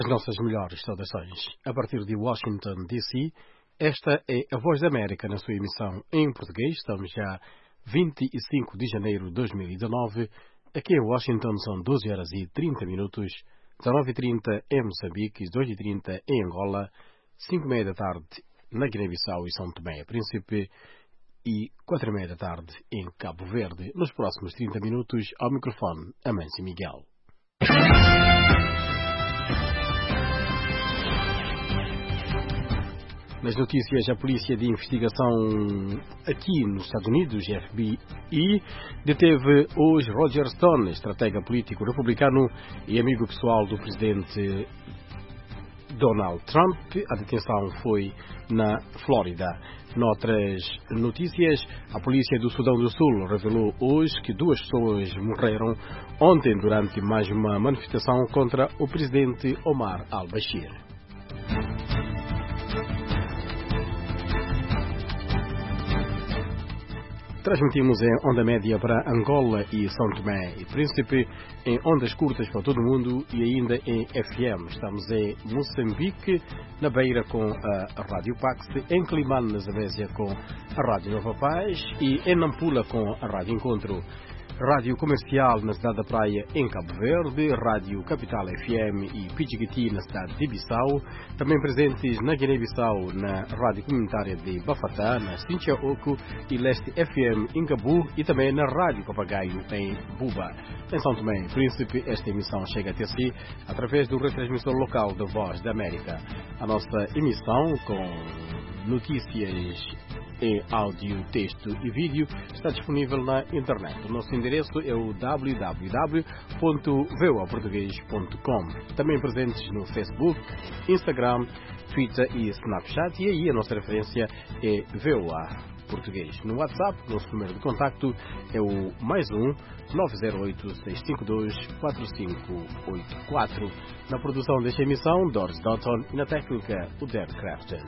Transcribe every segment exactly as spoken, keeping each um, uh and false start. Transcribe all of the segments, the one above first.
As nossas melhores saudações. A partir de Washington, D C, esta é a Voz da América na sua emissão em português. Estamos já vinte e cinco de janeiro de dois mil e dezenove. Aqui em Washington são doze horas e trinta minutos, dezanove e trinta em Moçambique, doze e trinta em Angola, cinco e meia da tarde na Guiné-Bissau e São Tomé e Príncipe e quatro e meia da tarde em Cabo Verde. Nos próximos trinta minutos, ao microfone, Amâncio Miguel. Nas notícias, a Polícia de Investigação aqui nos Estados Unidos, F B I, deteve hoje Roger Stone, estratega político republicano e amigo pessoal do presidente Donald Trump. A detenção foi na Flórida. Noutras notícias, a polícia do Sudão do Sul revelou hoje que duas pessoas morreram ontem durante mais uma manifestação contra o presidente Omar al-Bashir. Transmitimos em onda média para Angola e São Tomé e Príncipe, em ondas curtas para todo o mundo e ainda em F M. Estamos em Moçambique, na Beira com a Rádio Pax, em Climane, na Zambésia com a Rádio Nova Paz e em Nampula com a Rádio Encontro. Rádio Comercial na cidade da Praia, em Cabo Verde, Rádio Capital F M e Pichiquiti na cidade de Bissau, também presentes na Guiné-Bissau, na Rádio Comunitária de Bafatá, na Cincha Oco e Leste F M em Cabu e também na Rádio Papagaio em Buba. Em São Tomé e Príncipe, esta emissão chega até si através do retransmissor local da Voz da América. A nossa emissão com notícias em áudio, texto e vídeo está disponível na internet. O nosso endereço é o w w w ponto voa português ponto com. Também presentes no Facebook, Instagram, Twitter e Snapchat, e aí a nossa referência é VOA Português. No WhatsApp, nosso número de contacto é o mais um nove zero oito, seis cinco dois, quatro cinco oito quatro. Na produção desta emissão, Doris Doughton, e na técnica, o Derek Crafton.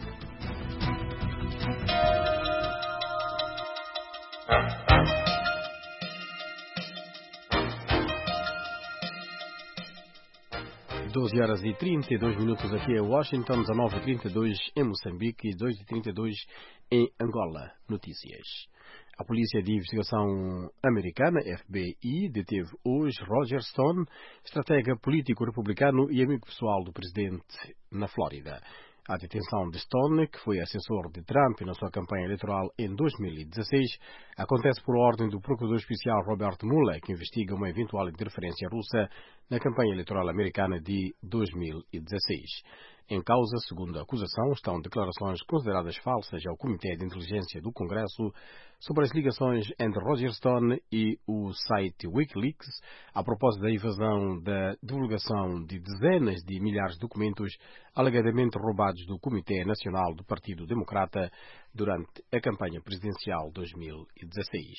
doze horas e trinta e dois minutos aqui em Washington, dezanove e trinta e dois em Moçambique e doze e trinta e dois em Angola. Notícias. A Polícia de Investigação Americana, F B I, deteve hoje Roger Stone, estratega político republicano e amigo pessoal do presidente na Flórida. A detenção de Stone, que foi assessor de Trump na sua campanha eleitoral em dois mil e dezesseis, acontece por ordem do procurador especial Robert Mueller, que investiga uma eventual interferência russa na campanha eleitoral americana de dois mil e dezesseis. Em causa, segundo a acusação, estão declarações consideradas falsas ao Comitê de Inteligência do Congresso sobre as ligações entre Roger Stone e o site Wikileaks, a propósito da invasão da divulgação de dezenas de milhares de documentos alegadamente roubados do Comitê Nacional do Partido Democrata durante a campanha presidencial de dois mil e dezesseis.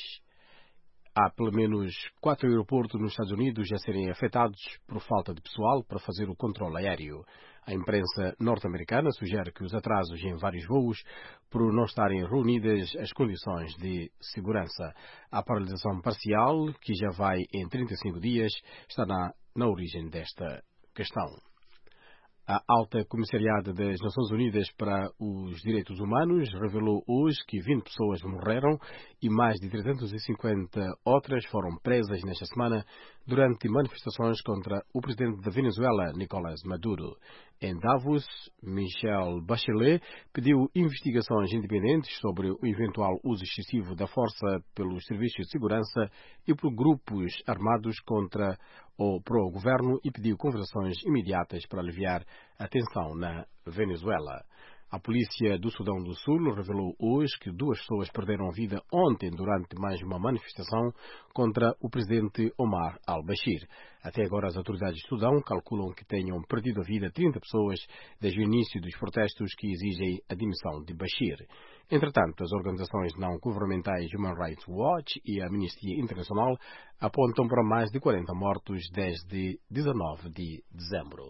Há pelo menos quatro aeroportos nos Estados Unidos a serem afetados por falta de pessoal para fazer o controle aéreo. A imprensa norte-americana sugere que os atrasos em vários voos por não estarem reunidas as condições de segurança. A paralisação parcial, que já vai em trinta e cinco dias, está na, na origem desta questão. A Alta Comissariada das Nações Unidas para os Direitos Humanos revelou hoje que vinte pessoas morreram e mais de trezentas e cinquenta outras foram presas nesta semana durante manifestações contra o presidente da Venezuela, Nicolás Maduro. Em Davos, Michelle Bachelet pediu investigações independentes sobre o eventual uso excessivo da força pelos serviços de segurança e por grupos armados contra ou pró-governo e pediu conversações imediatas para aliviar a tensão na Venezuela. A polícia do Sudão do Sul revelou hoje que duas pessoas perderam a vida ontem durante mais uma manifestação contra o presidente Omar al-Bashir. Até agora, as autoridades do Sudão calculam que tenham perdido a vida trinta pessoas desde o início dos protestos que exigem a demissão de Bashir. Entretanto, as organizações não-governamentais Human Rights Watch e a Amnistia Internacional apontam para mais de quarenta mortos desde dezanove de dezembro.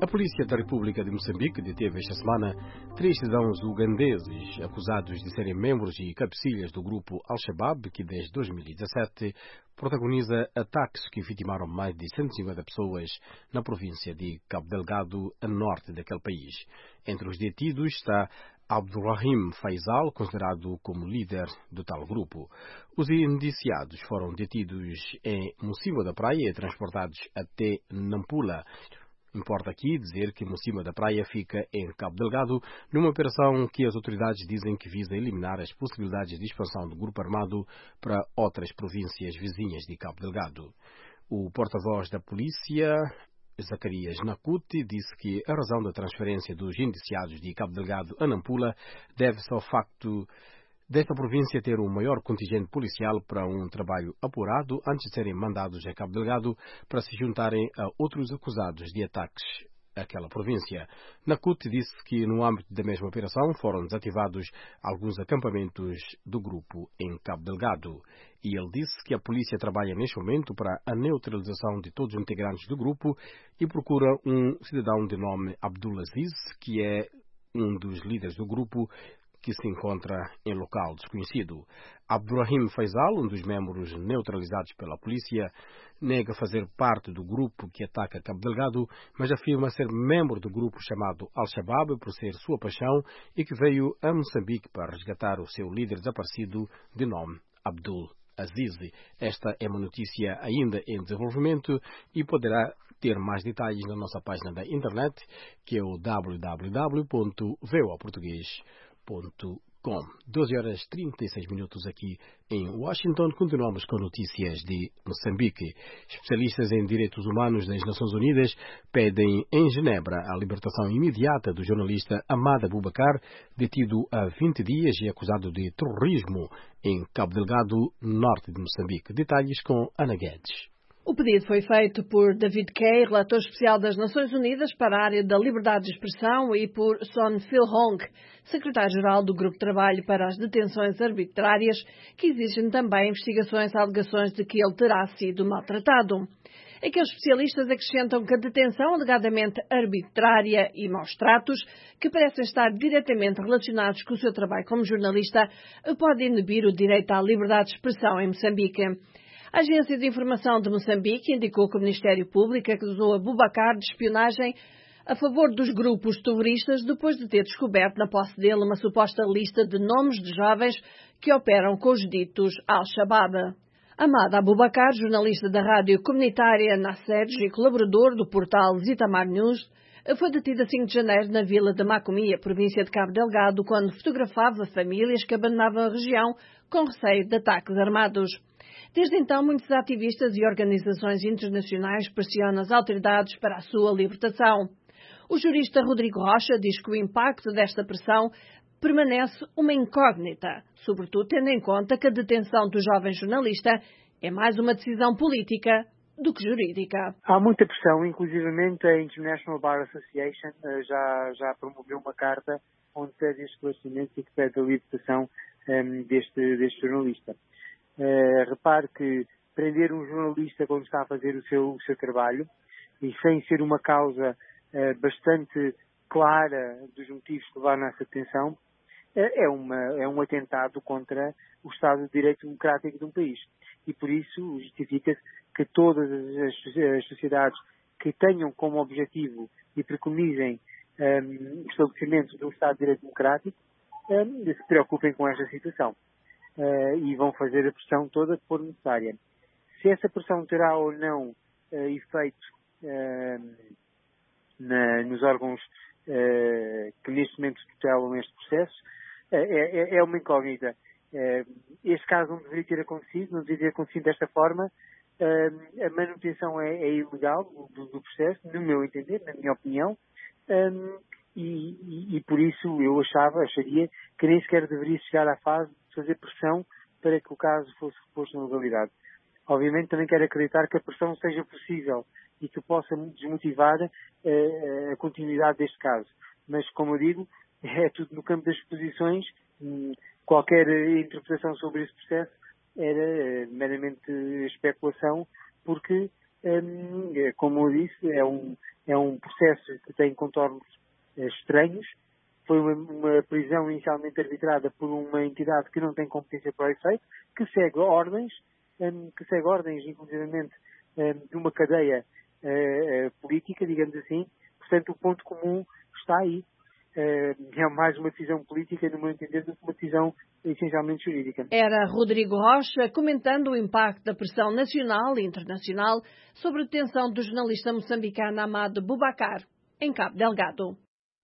A polícia da República de Moçambique deteve esta semana três cidadãos ugandeses acusados de serem membros e cabecilhas do grupo Al-Shabaab, que desde dois mil e dezassete protagoniza ataques que vitimaram mais de cento e cinquenta pessoas na província de Cabo Delgado, a norte daquele país. Entre os detidos está Abdulrahim Faisal, considerado como líder do tal grupo. Os indiciados foram detidos em Mocímboa da Praia e transportados até Nampula. Importa aqui dizer que Mocímboa da Praia fica em Cabo Delgado, numa operação que as autoridades dizem que visa eliminar as possibilidades de expansão do grupo armado para outras províncias vizinhas de Cabo Delgado. O porta-voz da polícia, Zacarias Nakuti, disse que a razão da transferência dos indiciados de Cabo Delgado a Nampula deve-se ao facto desta província ter um maior contingente policial para um trabalho apurado antes de serem mandados a Cabo Delgado para se juntarem a outros acusados de ataques àquela província. Nakuti disse que no âmbito da mesma operação foram desativados alguns acampamentos do grupo em Cabo Delgado. E ele disse que a polícia trabalha neste momento para a neutralização de todos os integrantes do grupo e procura um cidadão de nome Abdulaziz, que é um dos líderes do grupo, que se encontra em local desconhecido. Abdulrahim Faisal, um dos membros neutralizados pela polícia, nega fazer parte do grupo que ataca Cabo Delgado, mas afirma ser membro do grupo chamado Al-Shabaab por ser sua paixão e que veio a Moçambique para resgatar o seu líder desaparecido de nome Abdul Aziz. Esta é uma notícia ainda em desenvolvimento e poderá ter mais detalhes na nossa página da internet, que é o w w w ponto v o a português ponto com. doze horas e trinta e seis minutos aqui em Washington. Continuamos com notícias de Moçambique. Especialistas em direitos humanos das Nações Unidas pedem em Genebra a libertação imediata do jornalista Amada Boubacar, detido há vinte dias e acusado de terrorismo em Cabo Delgado, norte de Moçambique. Detalhes com Ana Guedes. O pedido foi feito por David Kay, relator especial das Nações Unidas para a área da liberdade de expressão, e por Son Phil Hong, secretário-geral do Grupo de Trabalho para as Detenções Arbitrárias, que exigem também investigações a alegações de que ele terá sido maltratado. Aqueles especialistas acrescentam que a detenção alegadamente arbitrária e maus tratos, que parecem estar diretamente relacionados com o seu trabalho como jornalista, pode inibir o direito à liberdade de expressão em Moçambique. A Agência de Informação de Moçambique indicou que o Ministério Público acusou Boubacar de espionagem a favor dos grupos terroristas depois de ter descoberto na posse dele uma suposta lista de nomes de jovens que operam com os ditos Al-Shabaab. Amada Boubacar, jornalista da rádio comunitária Nasseres e colaborador do portal Zitamar News, foi detido a cinco de janeiro na vila de Macomia, província de Cabo Delgado, quando fotografava famílias que abandonavam a região com receio de ataques armados. Desde então, muitos ativistas e organizações internacionais pressionam as autoridades para a sua libertação. O jurista Rodrigo Rocha diz que o impacto desta pressão permanece uma incógnita, sobretudo tendo em conta que a detenção do jovem jornalista é mais uma decisão política do que jurídica. Há muita pressão, inclusivamente a International Bar Association já, já promoveu uma carta onde pede esclarecimento e que pede a libertação um, deste, deste jornalista. Uh, repare que prender um jornalista quando está a fazer o seu, o seu trabalho e sem ser uma causa uh, bastante clara dos motivos que levaram a essa detenção uh, é, uma, é um atentado contra o Estado de Direito Democrático de um país. E por isso justifica-se que todas as, as sociedades que tenham como objetivo e preconizem um, o estabelecimento de um Estado de Direito Democrático um, se preocupem com esta situação. Uh, e vão fazer a pressão toda que for necessária. Se essa pressão terá ou não uh, efeito uh, na, nos órgãos uh, que neste momento tutelam este processo, uh, é, é uma incógnita. Uh, este caso não deveria ter acontecido, não deveria ter acontecido desta forma. Uh, a manutenção é, é ilegal do, do processo, no meu entender, na minha opinião. Um, E, e, e por isso eu achava, acharia que nem sequer deveria chegar à fase de fazer pressão para que o caso fosse reposto na legalidade. Obviamente também quero acreditar que a pressão seja possível e que possa desmotivar uh, a continuidade deste caso. Mas, como eu digo, é tudo no campo das suposições. Qualquer interpretação sobre esse processo era uh, meramente especulação, porque Como eu disse, é um, é um processo que tem contornos estranhos. Foi uma, uma prisão inicialmente arbitrada por uma entidade que não tem competência para o efeito, que segue ordens, que segue ordens, inclusivamente, de uma cadeia política, digamos assim. Portanto, o ponto comum está aí. É mais uma decisão política, no meu entender, do que uma decisão essencialmente jurídica. Era Rodrigo Rocha comentando o impacto da pressão nacional e internacional sobre a detenção do jornalista moçambicano Amado Boubacar, em Cabo Delgado.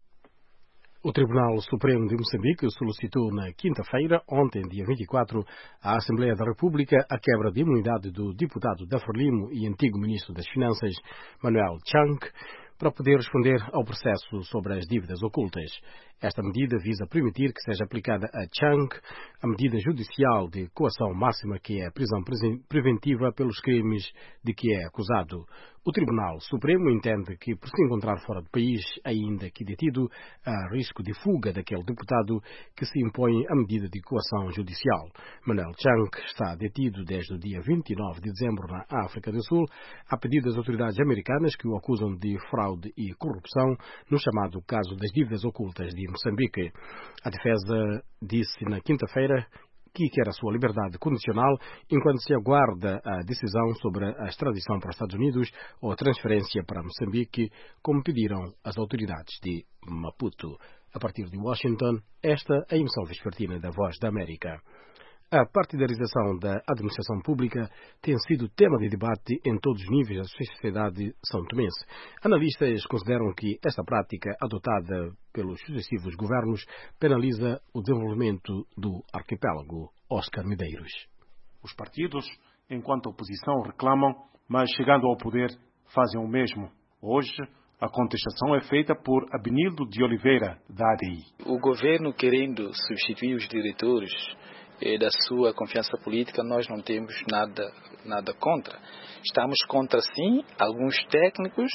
O Tribunal Supremo de Moçambique solicitou na quinta-feira, ontem, dia vinte e quatro, à Assembleia da República a quebra de imunidade do deputado da Frelimo e antigo Ministro das Finanças, Manuel Chang, para poder responder ao processo sobre as dívidas ocultas. Esta medida visa permitir que seja aplicada a Chang a medida judicial de coação máxima, que é a prisão preventiva pelos crimes de que é acusado. O Tribunal Supremo entende que, por se encontrar fora do país, ainda que detido, há risco de fuga daquele deputado que se impõe a medida de coação judicial. Manuel Chang está detido desde o dia vinte e nove de dezembro na África do Sul, a pedido das autoridades americanas que o acusam de fraude e corrupção no chamado caso das dívidas ocultas de Moçambique. A defesa disse na quinta-feira que quer a sua liberdade condicional enquanto se aguarda a decisão sobre a extradição para os Estados Unidos ou a transferência para Moçambique, como pediram as autoridades de Maputo. A partir de Washington, esta é a emissão vespertina da Voz da América. A partidarização da administração pública tem sido tema de debate em todos os níveis da sociedade são-tomense. Analistas consideram que esta prática, adotada pelos sucessivos governos, penaliza o desenvolvimento do arquipélago. Oscar Medeiros. Os partidos, enquanto oposição, reclamam, mas chegando ao poder, fazem o mesmo. Hoje, a contestação é feita por Abenildo de Oliveira, da A D I. O governo querendo substituir os diretores da sua confiança política, nós não temos nada, nada contra. Estamos contra, sim, alguns técnicos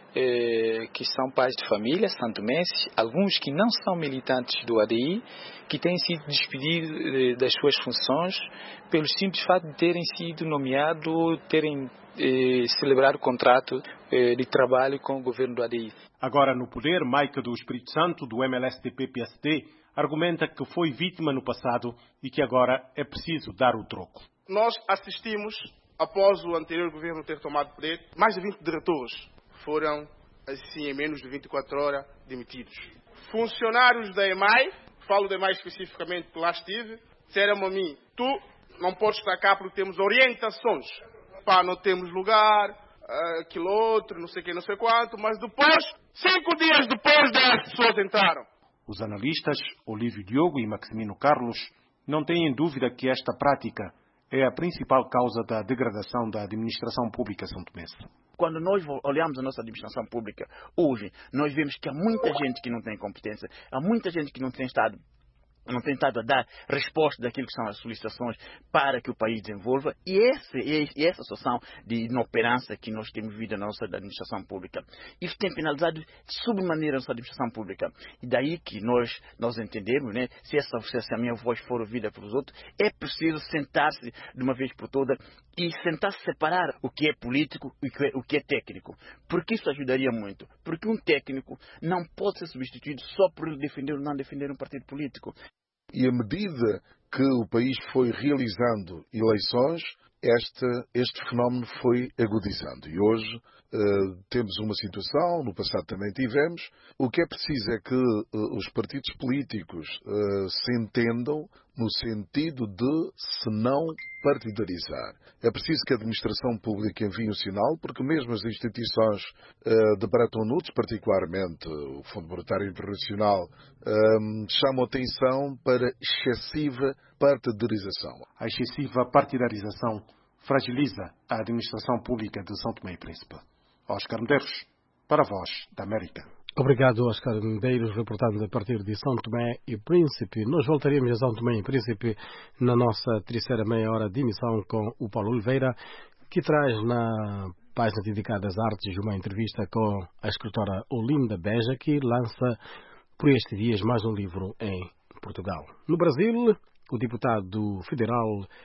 eh, que são pais de família, santomenses, alguns que não são militantes do A D I, que têm sido despedidos eh, das suas funções pelo simples fato de terem sido nomeados, terem eh, celebrado o contrato eh, de trabalho com o governo do A D I. Agora no poder, Maica do Espírito Santo, do M L S T P P S D, argumenta que foi vítima no passado e que agora é preciso dar o troco. Nós assistimos, após o anterior governo ter tomado poder, mais de vinte diretores foram, assim, em menos de vinte e quatro horas, demitidos. Funcionários da E M A I, falo da E M A I especificamente porque lá estive, disseram a mim, tu não podes estar cá porque temos orientações. Pá, não temos lugar, aquilo outro, não sei o que, não sei quanto, mas depois, cinco dias depois, as pessoas entraram. Os analistas Olívio Diogo e Maximino Carlos não têm dúvida que esta prática é a principal causa da degradação da administração pública são-tomense. Quando nós olhamos a nossa administração pública hoje, nós vemos que há muita gente que não tem competência, há muita gente que não tem estado não tem estado a dar resposta daquilo que são as solicitações para que o país desenvolva, e essa, e essa situação de inoperância que nós temos vivido na nossa administração pública, isso tem penalizado sobremaneira a nossa administração pública. E daí que nós, nós entendemos, né, se, essa, se a minha voz for ouvida pelos outros, é preciso sentar-se de uma vez por todas e sentar-se separar o que é político e o que é, o que é técnico, porque isso ajudaria muito, porque um técnico não pode ser substituído só por defender ou não defender um partido político. E à medida que o país foi realizando eleições, este, este fenómeno foi agudizando. E hoje uh, temos uma situação, no passado também tivemos, o que é preciso é que uh, os partidos políticos uh, se entendam no sentido de se não partidarizar. É preciso que a administração pública envie um sinal, porque mesmo as instituições uh, de Bretton Woods, particularmente o Fundo Monetário Internacional, um, chamam atenção para excessiva partidarização. A excessiva partidarização fragiliza a administração pública de São Tomé e Príncipe. Oscar Medeiros, para a Voz da América. Obrigado, Oscar Medeiros, reportando a partir de São Tomé e Príncipe. Nós voltaremos a São Tomé e Príncipe na nossa terceira meia hora de emissão com o Paulo Oliveira, que traz na página dedicada às artes uma entrevista com a escritora Olinda Beja, que lança por estes dias mais um livro em Portugal. No Brasil, o deputado federal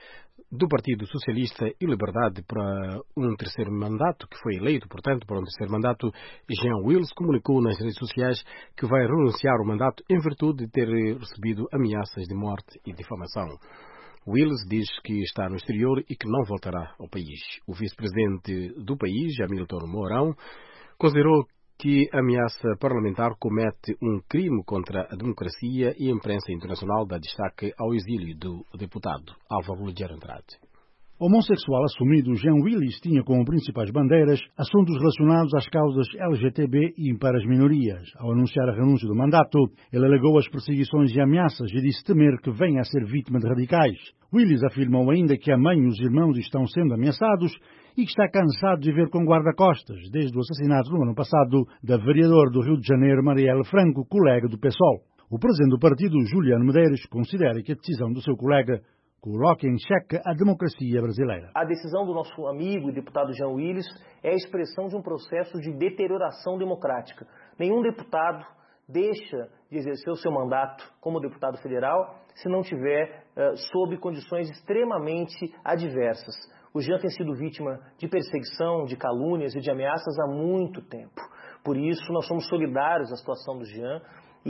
do Partido Socialista e Liberdade para um terceiro mandato, que foi eleito, portanto, para um terceiro mandato, Jean Willis comunicou nas redes sociais que vai renunciar ao mandato em virtude de ter recebido ameaças de morte e difamação. Willis diz que está no exterior e que não voltará ao país. O vice-presidente do país, Hamilton Mourão, considerou que a ameaça parlamentar comete um crime contra a democracia e a imprensa internacional dá destaque ao exílio do deputado Álvaro Ligeiro Andrade. O homossexual assumido Jean Willis tinha como principais bandeiras assuntos relacionados às causas L G B T e para as minorias. Ao anunciar a renúncia do mandato, ele alegou as perseguições e ameaças e disse temer que venha a ser vítima de radicais. Willis afirmou ainda que a mãe e os irmãos estão sendo ameaçados e que está cansado de viver com guarda-costas, desde o assassinato no ano passado da vereadora do Rio de Janeiro, Marielle Franco, colega do P SOL. O presidente do partido, Juliano Medeiros, considera que a decisão do seu colega coloca em xeque a democracia brasileira. A decisão do nosso amigo e deputado Jean Willis é a expressão de um processo de deterioração democrática. Nenhum deputado deixa de exercer o seu mandato como deputado federal se não tiver uh, sob condições extremamente adversas. O Jean tem sido vítima de perseguição, de calúnias e de ameaças há muito tempo. Por isso, nós somos solidários à situação do Jean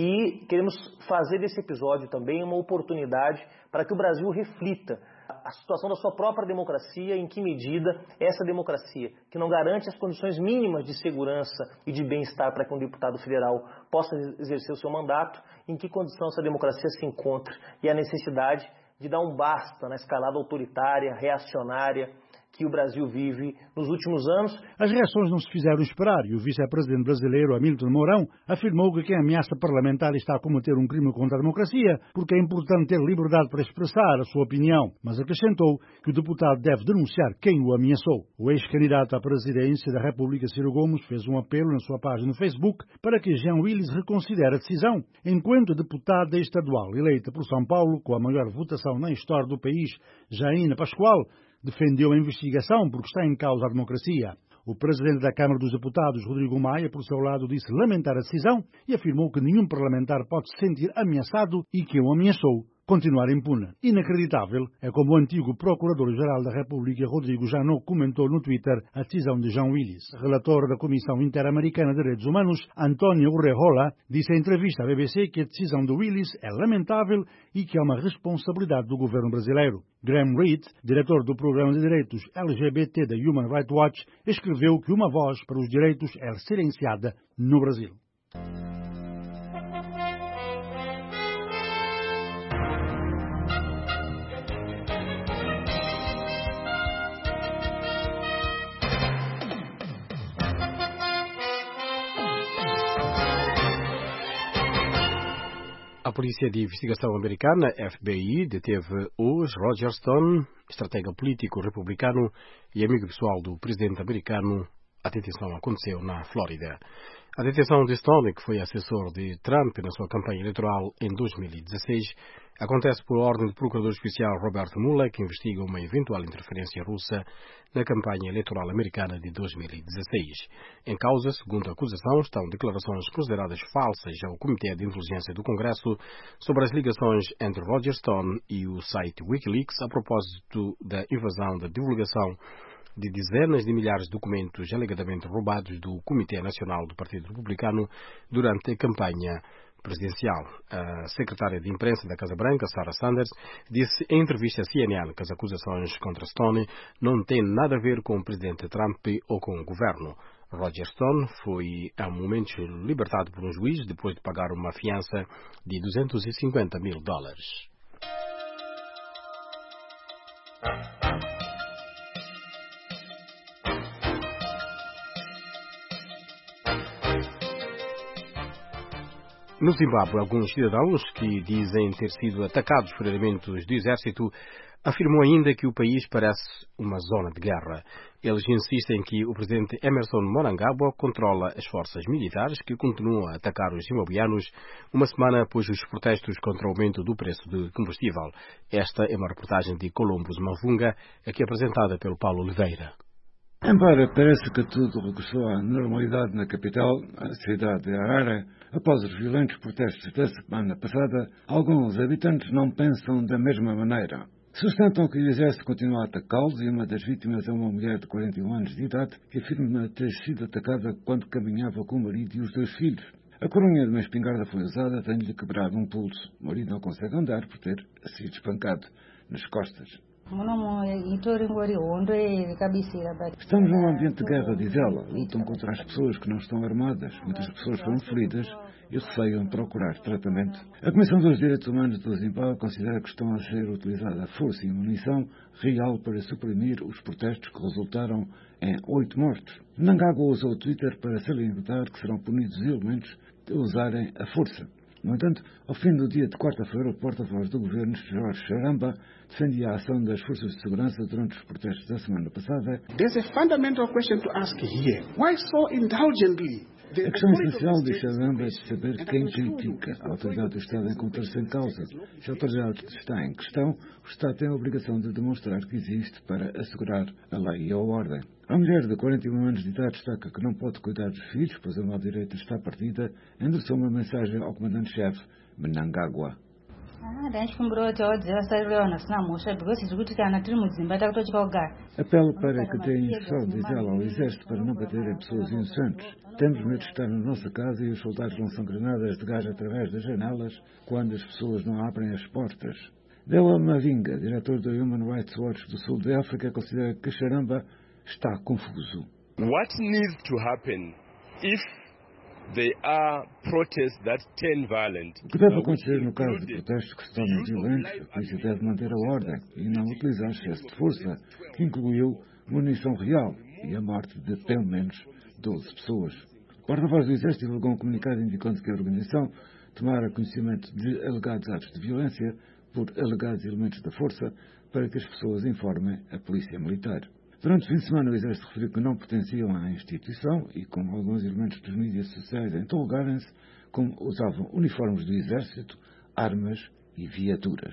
e queremos fazer desse episódio também uma oportunidade para que o Brasil reflita a situação da sua própria democracia, em que medida essa democracia, que não garante as condições mínimas de segurança e de bem-estar para que um deputado federal possa exercer o seu mandato, em que condição essa democracia se encontra e a necessidade de dar um basta na escalada autoritária, reacionária, que o Brasil vive nos últimos anos. As reações não se fizeram esperar e o vice-presidente brasileiro, Hamilton Mourão, afirmou que quem ameaça parlamentar está a cometer um crime contra a democracia, porque é importante ter liberdade para expressar a sua opinião, mas acrescentou que o deputado deve denunciar quem o ameaçou. O ex-candidato à presidência da República, Ciro Gomes, fez um apelo na sua página no Facebook para que Jean Willis reconsidere a decisão, enquanto deputada estadual eleita por São Paulo, com a maior votação na história do país, Janaína Pascoal, defendeu a investigação porque está em causa a democracia. O presidente da Câmara dos Deputados, Rodrigo Maia, por seu lado, disse lamentar a decisão e afirmou que nenhum parlamentar pode se sentir ameaçado e que o ameaçou continuar impune. Inacreditável é como o antigo Procurador-Geral da República, Rodrigo Janot, comentou no Twitter a decisão de Jean Willis. Relator da Comissão Interamericana de Direitos Humanos, António Urrejola, disse em entrevista à B B C que a decisão de Willis é lamentável e que é uma responsabilidade do governo brasileiro. Graham Reed, diretor do Programa de Direitos L G B T da Human Rights Watch, escreveu que uma voz para os direitos é silenciada no Brasil. A Polícia de Investigação Americana, F B I, deteve hoje Roger Stone, estratega político republicano e amigo pessoal do presidente americano. A detenção aconteceu na Flórida. A detenção de Stone, que foi assessor de Trump na sua campanha eleitoral em dois mil e dezesseis, acontece por ordem do procurador especial Robert Mueller, que investiga uma eventual interferência russa na campanha eleitoral americana de dois mil e dezesseis. Em causa, segundo a acusação, estão declarações consideradas falsas ao Comitê de Inteligência do Congresso sobre as ligações entre Roger Stone e o site Wikileaks a propósito da invasão da divulgação de dezenas de milhares de documentos alegadamente roubados do Comitê Nacional do Partido Republicano durante a campanha presidencial. A secretária de imprensa da Casa Branca, Sarah Sanders, disse em entrevista à C N N que as acusações contra Stone não têm nada a ver com o presidente Trump ou com o governo. Roger Stone foi, há momentos, libertado por um juiz depois de pagar uma fiança de duzentos e cinquenta mil dólares. No Zimbábue, alguns cidadãos que dizem ter sido atacados por elementos do exército afirmam ainda que o país parece uma zona de guerra. Eles insistem que o presidente Emerson Mnangagwa controla as forças militares que continuam a atacar os zimbabueanos uma semana após os protestos contra o aumento do preço do combustível. Esta é uma reportagem de Columbus Mavunga, aqui apresentada pelo Paulo Oliveira. Embora pareça que tudo regressou à normalidade na capital, a cidade de Harare, após os violentos protestos da semana passada, alguns habitantes não pensam da mesma maneira. Sustentam que o exército continua a atacá-los e uma das vítimas é uma mulher de quarenta e um anos de idade que afirma ter sido atacada quando caminhava com o marido e os dois filhos. A corunha de uma espingarda foi usada, tendo-lhe quebrado um pulso. O marido não consegue andar por ter sido espancado nas costas. Estamos num ambiente de guerra, diz ela. Lutam contra as pessoas que não estão armadas. Muitas pessoas foram feridas e receiam procurar tratamento. A Comissão dos Direitos Humanos do Zimbábue considera que estão a ser utilizada força e munição real para suprimir os protestos que resultaram em oito mortos. Mnangagwa usou o Twitter para salientar que serão punidos os elementos de usarem a força. No entanto, ao fim do dia de quarta-feira, o porta-voz do governo, Jorge Charamba, defendia a ação das forças de segurança durante os protestos da semana passada. There's a fundamental question to ask here. Why so indulgently? A questão essencial de Charamba é de saber quem critica a autoridade do Estado encontra-se em causa. Se a autoridade está em questão, o Estado tem a obrigação de demonstrar que existe para assegurar a lei e a ordem. A mulher de quarenta e um anos de idade destaca que não pode cuidar dos filhos, pois a mão direita está partida, endereçou uma mensagem ao comandante-chefe Mnangagwa. Apelo para que deem instrução, diz ela, ao exército para não baterem pessoas inocentes. Temos medo de estar na nossa casa e os soldados lançam granadas de gás através das janelas quando as pessoas não abrem as portas. Dewa Mavinga, diretor do Human Rights Watch do Sul da África, considera que Charamba está confuso. What needs to happen if there are protests that turn violent? O que deve acontecer no caso de protestos que se tornam violentos? A polícia deve manter a ordem e não utilizar excesso de força, que incluiu munição real e a morte de pelo menos doze pessoas. O porta-voz do Exército divulgou um comunicado indicando que a organização tomara conhecimento de alegados atos de violência por alegados elementos da força para que as pessoas informem a polícia militar. Durante o fim de semana, o Exército referiu que não pertenciam à instituição e, como alguns elementos dos mídias sociais interrogarem-se, como usavam uniformes do Exército, armas e viaturas.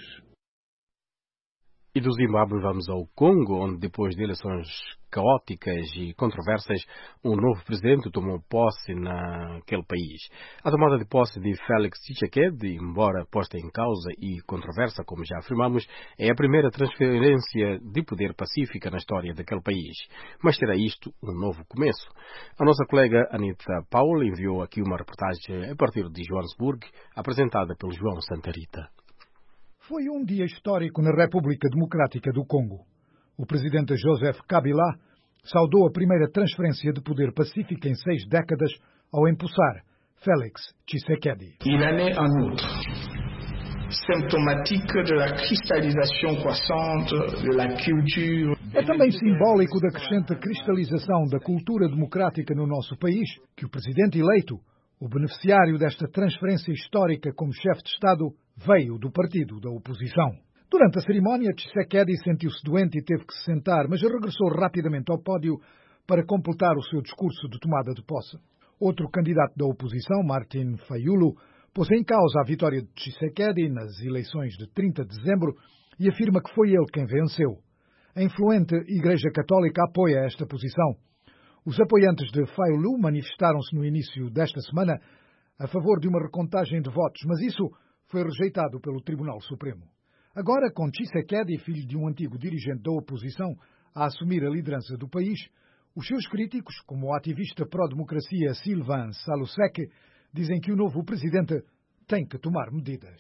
E do Zimbábue vamos ao Congo, onde depois de eleições caóticas e controversas, um novo presidente tomou posse naquele país. A tomada de posse de Félix Tshisekedi, embora posta em causa e controversa, como já afirmamos, é a primeira transferência de poder pacífica na história daquele país. Mas terá isto um novo começo? A nossa colega Anita Paul enviou aqui uma reportagem a partir de Joanesburgo, apresentada pelo João Santa Rita. Foi um dia histórico na República Democrática do Congo. O presidente Joseph Kabila saudou a primeira transferência de poder pacífica em seis décadas ao empossar Félix Tshisekedi. Il en est en outre symptomatique de la cristallisation croissante de la culture. É também simbólico da crescente cristalização da cultura democrática no nosso país que o presidente eleito, o beneficiário desta transferência histórica como chefe de Estado, veio do partido da oposição. Durante a cerimónia, Tshisekedi sentiu-se doente e teve que se sentar, mas regressou rapidamente ao pódio para completar o seu discurso de tomada de posse. Outro candidato da oposição, Martin Fayulu, pôs em causa a vitória de Tshisekedi nas eleições de trinta de dezembro e afirma que foi ele quem venceu. A influente Igreja Católica apoia esta posição. Os apoiantes de Fayulu manifestaram-se no início desta semana a favor de uma recontagem de votos, mas isso foi rejeitado pelo Tribunal Supremo. Agora, com Tshisekedi, filho de um antigo dirigente da oposição, a assumir a liderança do país, os seus críticos, como o ativista pró-democracia Sylvain Salusek, dizem que o novo presidente tem que tomar medidas.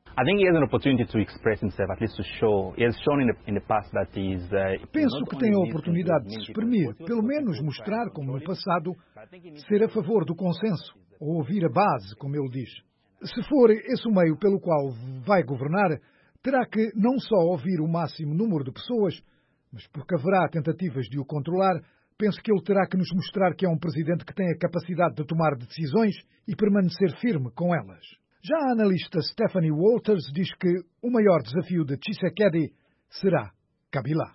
Penso que tem a oportunidade de se exprimir, pelo menos mostrar, como no passado, ser a favor do consenso, ou ouvir a base, como ele diz. Se for esse o meio pelo qual vai governar, terá que não só ouvir o máximo número de pessoas, mas porque haverá tentativas de o controlar, penso que ele terá que nos mostrar que é um presidente que tem a capacidade de tomar decisões e permanecer firme com elas. Já a analista Stephanie Walters diz que o maior desafio de Tshisekedi será Kabila.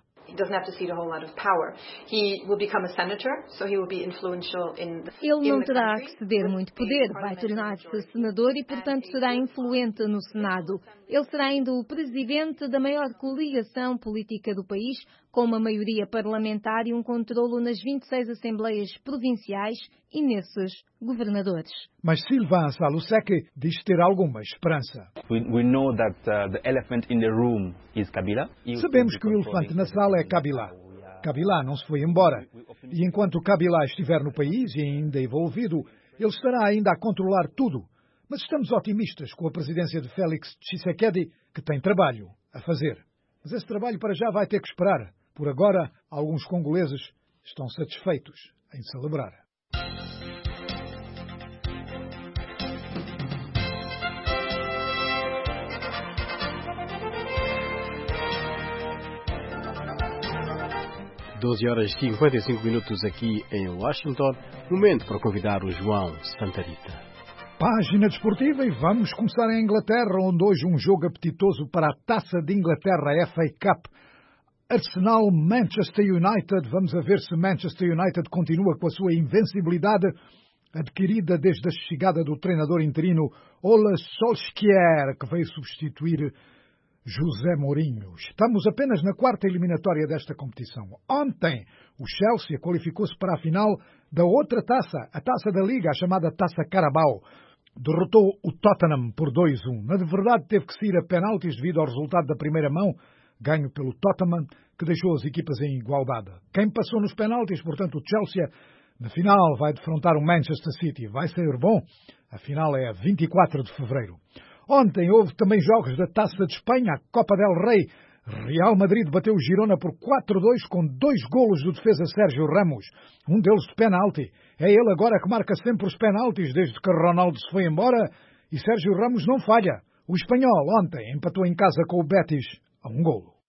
Ele não terá que ceder muito poder, vai tornar-se senador e, portanto, será influente no Senado. Ele será ainda o presidente da maior coligação política do país, com uma maioria parlamentar e um controlo nas vinte e seis assembleias provinciais e nesses governadores. Mas Sylvain Salusek diz ter alguma esperança. We, we know that, uh, the elephant in the room is Kabila. Sabemos que o elefante na sala é Kabila. Kabila não se foi embora. E enquanto Kabila estiver no país e ainda envolvido, ele estará ainda a controlar tudo. Mas estamos otimistas com a presidência de Félix Tshisekedi, que tem trabalho a fazer. Mas esse trabalho para já vai ter que esperar. Por agora, alguns congoleses estão satisfeitos em celebrar. doze horas e cinquenta e cinco minutos aqui em Washington. Momento para convidar o João Santa Rita. Página desportiva e vamos começar em Inglaterra, onde hoje um jogo apetitoso para a Taça de Inglaterra, a F A Cup. Arsenal-Manchester United. Vamos a ver se Manchester United continua com a sua invencibilidade adquirida desde a chegada do treinador interino Ole Solskjaer, que veio substituir José Mourinho. Estamos apenas na quarta eliminatória desta competição. Ontem, o Chelsea qualificou-se para a final da outra taça, a taça da Liga, a chamada Taça Carabao. Derrotou o Tottenham por dois a um. Na verdade, teve que se ir a penaltis devido ao resultado da primeira mão, ganho pelo Tottenham, que deixou as equipas em igualdade. Quem passou nos penaltis, portanto, o Chelsea, na final vai defrontar o Manchester City. Vai ser bom. A final é a vinte e quatro de fevereiro. Ontem houve também jogos da Taça de Espanha, a Copa del Rei. Real Madrid bateu o Girona por quatro a dois com dois golos do defesa Sérgio Ramos. Um deles de penalti. É ele agora que marca sempre os penaltis desde que Ronaldo se foi embora e Sérgio Ramos não falha. O espanhol ontem empatou em casa com o Betis a um golo.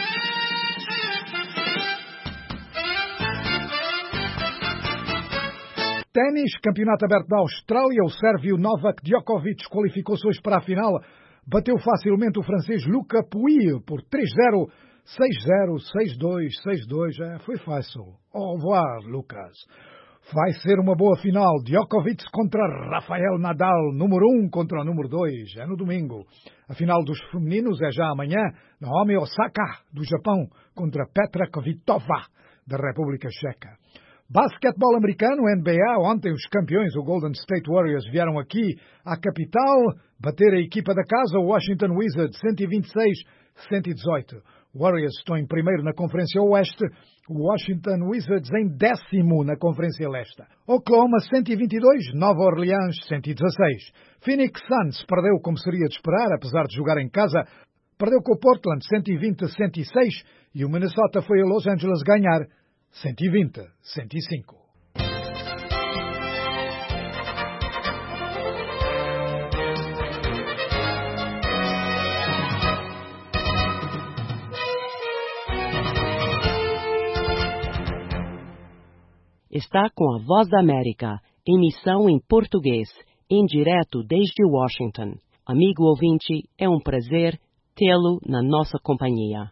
Ténis, campeonato aberto da Austrália, o sérvio Novak Djokovic qualificou-se hoje para a final. Bateu facilmente o francês Luca Pouille por três a zero, seis a zero, seis a dois, seis a dois. É, foi fácil. Au revoir, Lucas. Vai ser uma boa final. Djokovic contra Rafael Nadal, número um contra o número dois. É no domingo. A final dos femininos é já amanhã. Naomi Osaka, do Japão, contra Petra Kvitova, da República Checa. Basquetebol americano, N B A, ontem os campeões, o Golden State Warriors, vieram aqui à capital bater a equipa da casa, o Washington Wizards, cento e vinte e seis a cento e dezoito. Warriors estão em primeiro na Conferência Oeste, o Washington Wizards em décimo na Conferência Leste. Oklahoma cento e vinte e dois, Nova Orleans cento e dezesseis. Phoenix Suns perdeu como seria de esperar, apesar de jogar em casa, perdeu com o Portland cento e vinte a cento e seis e o Minnesota foi a Los Angeles ganhar cento e vinte a cento e cinco. Está com a Voz da América, emissão em português, em direto desde Washington. Amigo ouvinte, é um prazer tê-lo na nossa companhia.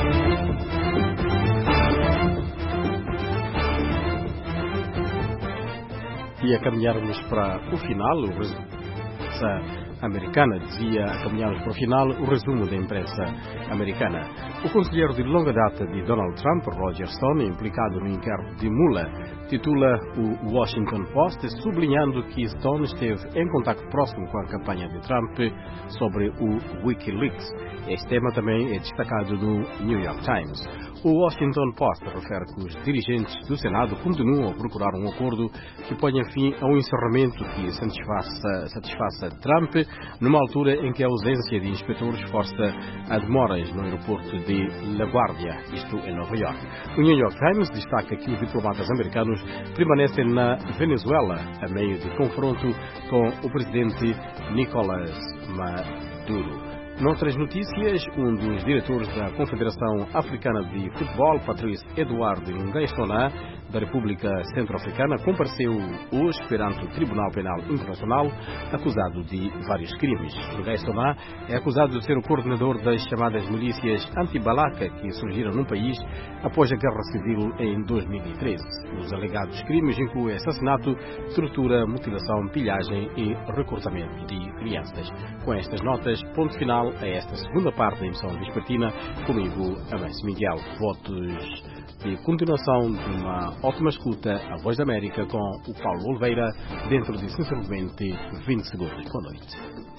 E a caminharmos para o final, o resumo da americana dizia, a caminharmos para o final, o resumo da imprensa americana. O conselheiro de longa data de Donald Trump, Roger Stone, implicado no inquérito de Mueller, titula o Washington Post, sublinhando que Stone esteve em contato próximo com a campanha de Trump sobre o Wikileaks. Este tema também é destacado no New York Times. O Washington Post refere que os dirigentes do Senado continuam a procurar um acordo que ponha fim ao encerramento que satisfaça, satisfaça Trump, numa altura em que a ausência de inspetores força a demoras no aeroporto de LaGuardia, isto em Nova York. O New York Times destaca que os diplomatas americanos permanecem na Venezuela a meio de confronto com o presidente Nicolás Maduro. Noutras notícias, um dos diretores da Confederação Africana de Futebol, Patrice Edouard Nguessola, da República Centro-Africana, compareceu hoje perante o Tribunal Penal Internacional, acusado de vários crimes. Nguessola é acusado de ser o coordenador das chamadas milícias anti-Balaka que surgiram no país após a Guerra Civil em dois mil e treze. Os alegados crimes incluem assassinato, tortura, mutilação, pilhagem e recrutamento de crianças. Com estas notas, ponto final a esta segunda parte da emissão vespertina, comigo, Amancio Miguel. Votos de continuação de uma ótima escuta, a Voz da América, com o Paulo Oliveira, dentro de sensivelmente vinte segundos. Boa noite.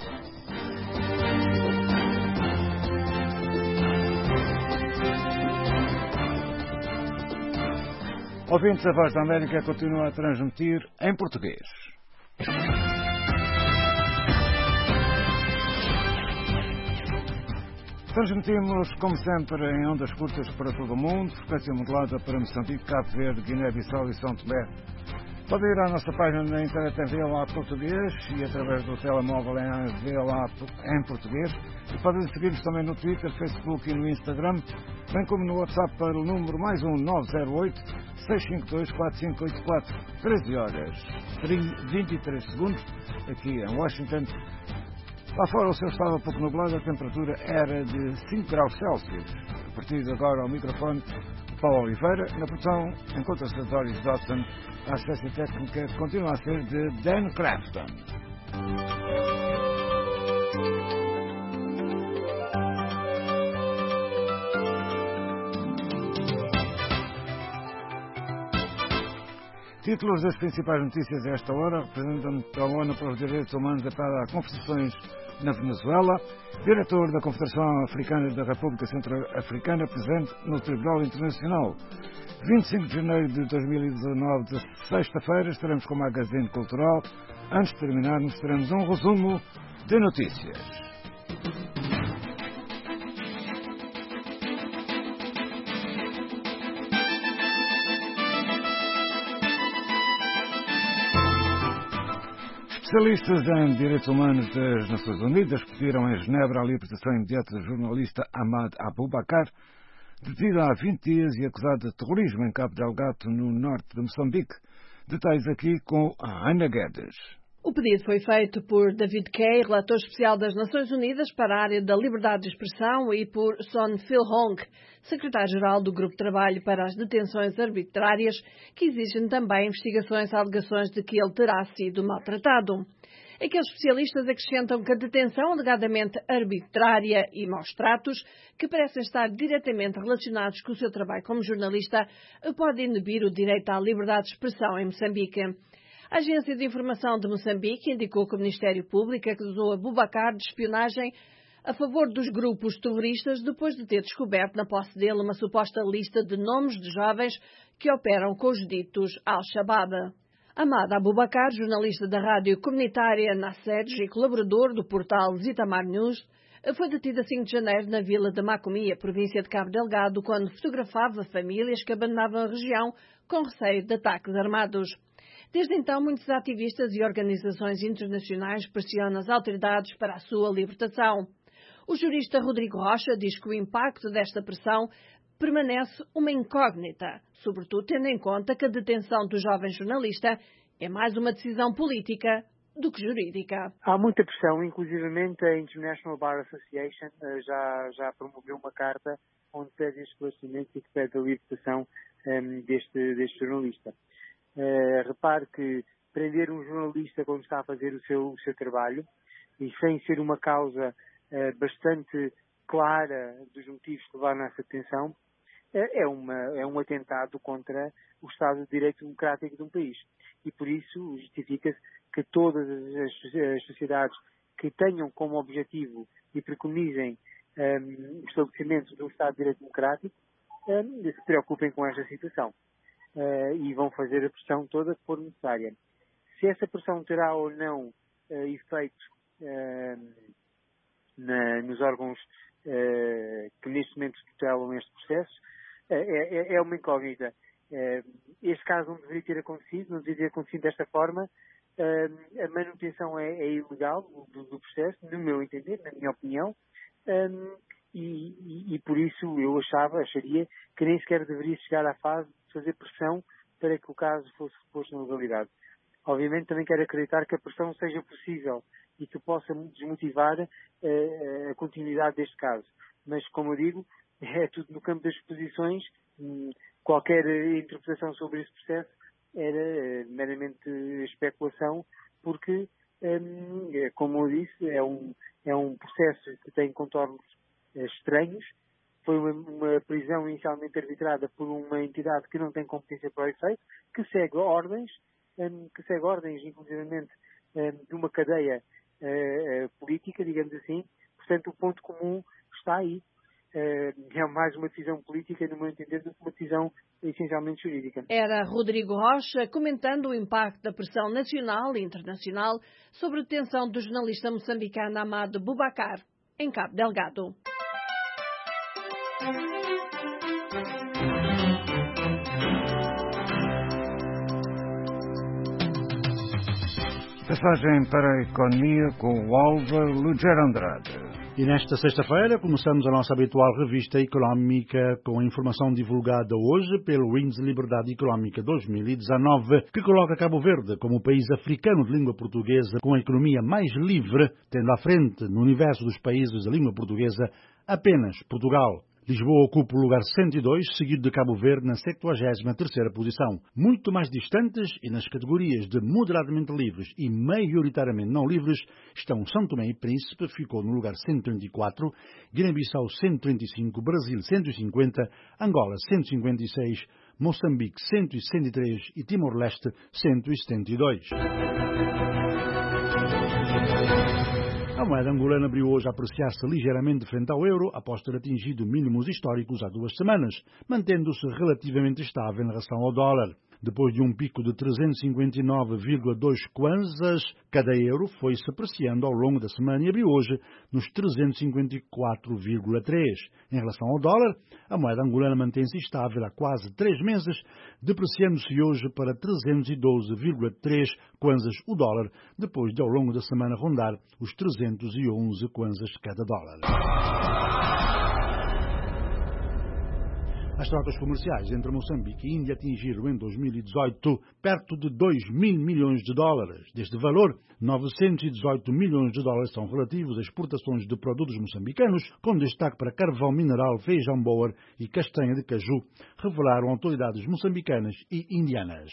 Ouvintes, a Voz da América continua a transmitir em português. Transmitimos, como sempre, em ondas curtas para todo o mundo, frequência modulada para Moçambique, Cabo Verde, Guiné-Bissau e São Tomé. Pode ir à nossa página na internet em V L A Português e através do telemóvel em V L A em português. E podem seguir-nos também no Twitter, Facebook e no Instagram, bem como no WhatsApp para o número mais um nove zero oito, seis cinco dois, quatro cinco oito quatro. treze horas vinte e três segundos, aqui em Washington. Lá fora o céu estava pouco nublado, a temperatura era de cinco graus Celsius. A partir de agora ao microfone, Paulo Oliveira. Na produção encontra-se a Doris Dodson. A assistência técnica continua a ser de Dan Crafton. Títulos das principais notícias a esta hora: representante da ONU para os Direitos Humanos declara conversações na Venezuela, diretor da Confederação Africana da República Centro-Africana presente no Tribunal Internacional. vinte e cinco de janeiro de dois mil e dezanove, de sexta-feira, estaremos com o Magazine Cultural. Antes de terminarmos, teremos um resumo de notícias. Especialistas em direitos humanos das Nações Unidas pediram em Genebra a libertação imediata do jornalista Ahmad Abu Bakar, detido há vinte dias e acusado de terrorismo em Cabo Delgado, no norte de Moçambique. Detalhes aqui com a Ana Guedes. O pedido foi feito por David Kay, relator especial das Nações Unidas para a área da liberdade de expressão, e por Son Phil Hong, secretário-geral do Grupo de Trabalho para as Detenções Arbitrárias, que exigem também investigações a alegações de que ele terá sido maltratado. Aqueles especialistas acrescentam que a detenção alegadamente arbitrária e maus-tratos, que parecem estar diretamente relacionados com o seu trabalho como jornalista, pode inibir o direito à liberdade de expressão em Moçambique. A Agência de Informação de Moçambique indicou que o Ministério Público acusou Abu Bakar de espionagem a favor dos grupos terroristas depois de ter descoberto na posse dele uma suposta lista de nomes de jovens que operam com os ditos Al-Shabaab. Ahmad Abu Bakar, jornalista da rádio comunitária Nassedj e colaborador do portal Zitamar News, foi detido a cinco de janeiro na vila de Macomia, província de Cabo Delgado, quando fotografava famílias que abandonavam a região com receio de ataques armados. Desde então, muitos ativistas e organizações internacionais pressionam as autoridades para a sua libertação. O jurista Rodrigo Rocha diz que o impacto desta pressão permanece uma incógnita, sobretudo tendo em conta que a detenção do jovem jornalista é mais uma decisão política do que jurídica. Há muita pressão, inclusivamente a International Bar Association já, já promoveu uma carta onde pede esclarecimento e que pede a libertação um, deste, deste jornalista. Uh, repare que prender um jornalista quando está a fazer o seu, o seu trabalho e sem ser uma causa uh, bastante clara dos motivos que levaram a essa detenção uh, é, uma, é um atentado contra o Estado de Direito Democrático de um país. E por isso justifica-se que todas as, as sociedades que tenham como objetivo e preconizem um, o estabelecimento de um Estado de Direito Democrático um, se preocupem com esta situação. Uh, e vão fazer a pressão toda que for necessária. Se essa pressão terá ou não uh, efeito uh, na, nos órgãos uh, que neste momento tutelam este processo, uh, é, é uma incógnita. Uh, este caso não deveria ter acontecido, não deveria ter acontecido desta forma. Uh, a manutenção é, é ilegal do, do processo, no meu entender, na minha opinião. Um, E, e, e por isso eu achava, acharia que nem sequer deveria chegar à fase de fazer pressão para que o caso fosse posto na legalidade. Obviamente também quero acreditar que a pressão seja possível e que possa desmotivar uh, a continuidade deste caso. Mas, como eu digo, é tudo no campo das suposições. Qualquer interpretação sobre esse processo era uh, meramente especulação, porque Como eu disse, é um, é um processo que tem contornos estranhos. Foi uma, uma prisão inicialmente arbitrada por uma entidade que não tem competência para o efeito, que segue ordens, que segue ordens, inclusivamente, de uma cadeia política, digamos assim. Portanto, o ponto comum está aí. É mais uma decisão política, no meu entender, do que uma decisão essencialmente jurídica. Era Rodrigo Rocha comentando o impacto da pressão nacional e internacional sobre a detenção do jornalista moçambicano Amado Boubacar, em Cabo Delgado. Passagem para a economia com o Álvaro Lugero Andrade. E nesta sexta-feira começamos a nossa habitual revista económica com a informação divulgada hoje pelo Índice de Liberdade Económica dois mil e dezanove, que coloca Cabo Verde como o país africano de língua portuguesa com a economia mais livre, tendo à frente, no universo dos países de língua portuguesa, apenas Portugal. Lisboa ocupa o lugar cento e dois, seguido de Cabo Verde na setenta e terceira posição. Muito mais distantes e nas categorias de moderadamente livres e maioritariamente não livres estão São Tomé e Príncipe, ficou no lugar cento e trinta e quatro, Guiné-Bissau cento e trinta e cinco, Brasil cento e cinquenta, Angola cento e cinquenta e seis, Moçambique cento e sessenta e três e Timor-Leste cento e setenta e dois. A moeda angolana abriu hoje a apreciar-se ligeiramente frente ao euro, após ter atingido mínimos históricos há duas semanas, mantendo-se relativamente estável em relação ao dólar. Depois de um pico de trezentos e cinquenta e nove vírgula dois kwanzas, cada euro foi-se apreciando ao longo da semana e abriu hoje nos trezentos e cinquenta e quatro vírgula três. Em relação ao dólar, a moeda angolana mantém-se estável há quase três meses, depreciando-se hoje para trezentos e doze vírgula três kwanzas o dólar, depois de ao longo da semana rondar os trezentos e onze kwanzas cada dólar. As trocas comerciais entre Moçambique e Índia atingiram em dois mil e dezoito perto de dois mil milhões de dólares. Deste valor, novecentos e dezoito milhões de dólares são relativos a exportações de produtos moçambicanos, com destaque para carvão mineral, feijão boer e castanha de caju, revelaram autoridades moçambicanas e indianas.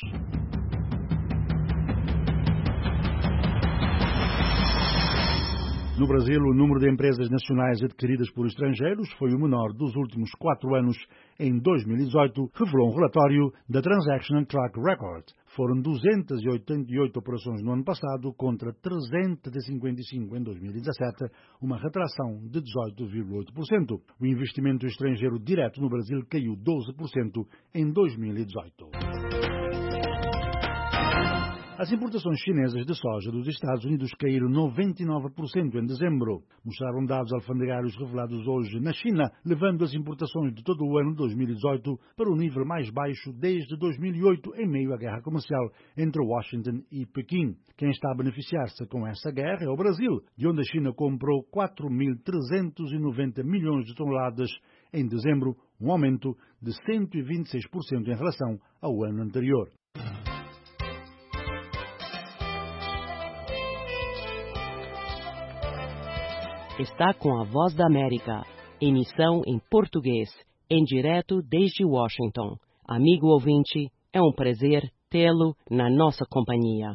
No Brasil, o número de empresas nacionais adquiridas por estrangeiros foi o menor dos últimos quatro anos. Em dois mil e dezoito, revelou um relatório da Transaction Track Record. Foram duzentas e oitenta e oito operações no ano passado contra trezentas e cinquenta e cinco em dois mil e dezassete, uma retração de dezoito vírgula oito por cento. O investimento estrangeiro direto no Brasil caiu doze por cento em dois mil e dezoito. As importações chinesas de soja dos Estados Unidos caíram noventa e nove por cento em dezembro. Mostraram dados alfandegários revelados hoje na China, levando as importações de todo o ano de dois mil e dezoito para o nível mais baixo desde dois mil e oito, em meio à guerra comercial entre Washington e Pequim. Quem está a beneficiar-se com essa guerra é o Brasil, de onde a China comprou quatro mil trezentos e noventa milhões de toneladas em dezembro, um aumento de cento e vinte e seis por cento em relação ao ano anterior. Está com a Voz da América, emissão em português, em direto desde Washington. Amigo ouvinte, é um prazer tê-lo na nossa companhia.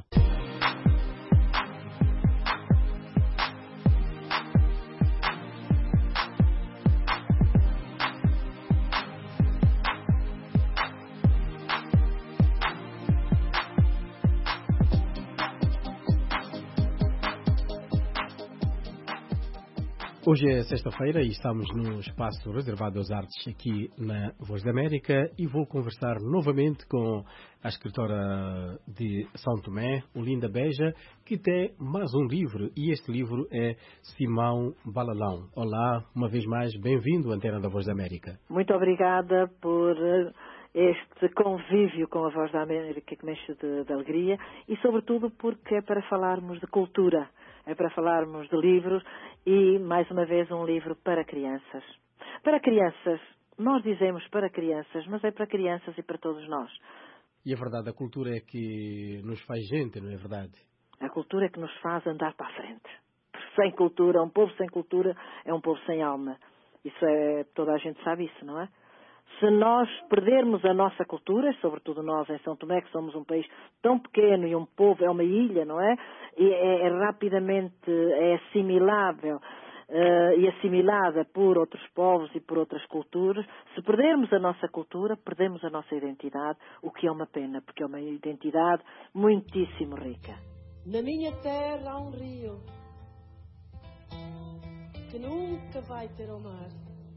Hoje é sexta-feira e estamos no espaço reservado às artes aqui na Voz da América e vou conversar novamente com a escritora de São Tomé, Olinda Beja, que tem mais um livro e este livro é Simão Balalão. Olá, uma vez mais, bem-vindo à Antena da Voz da América. Muito obrigada por este convívio com a Voz da América que me enche de, de alegria e sobretudo porque é para falarmos de cultura. É para falarmos de livros e, mais uma vez, um livro para crianças. Para crianças, nós dizemos para crianças, mas é para crianças e para todos nós. E a verdade, a cultura é que nos faz gente, não é verdade? A cultura é que nos faz andar para a frente. Sem cultura, um povo sem cultura é um povo sem alma. Isso é, toda a gente sabe isso, não é? Se nós perdermos a nossa cultura, sobretudo nós em São Tomé, que somos um país tão pequeno e um povo, é uma ilha, não é? E é, é rapidamente é assimilável uh, e assimilada por outros povos e por outras culturas. Se perdermos a nossa cultura, perdemos a nossa identidade, o que é uma pena, porque é uma identidade muitíssimo rica. Na minha terra há um rio que nunca vai ter ao mar.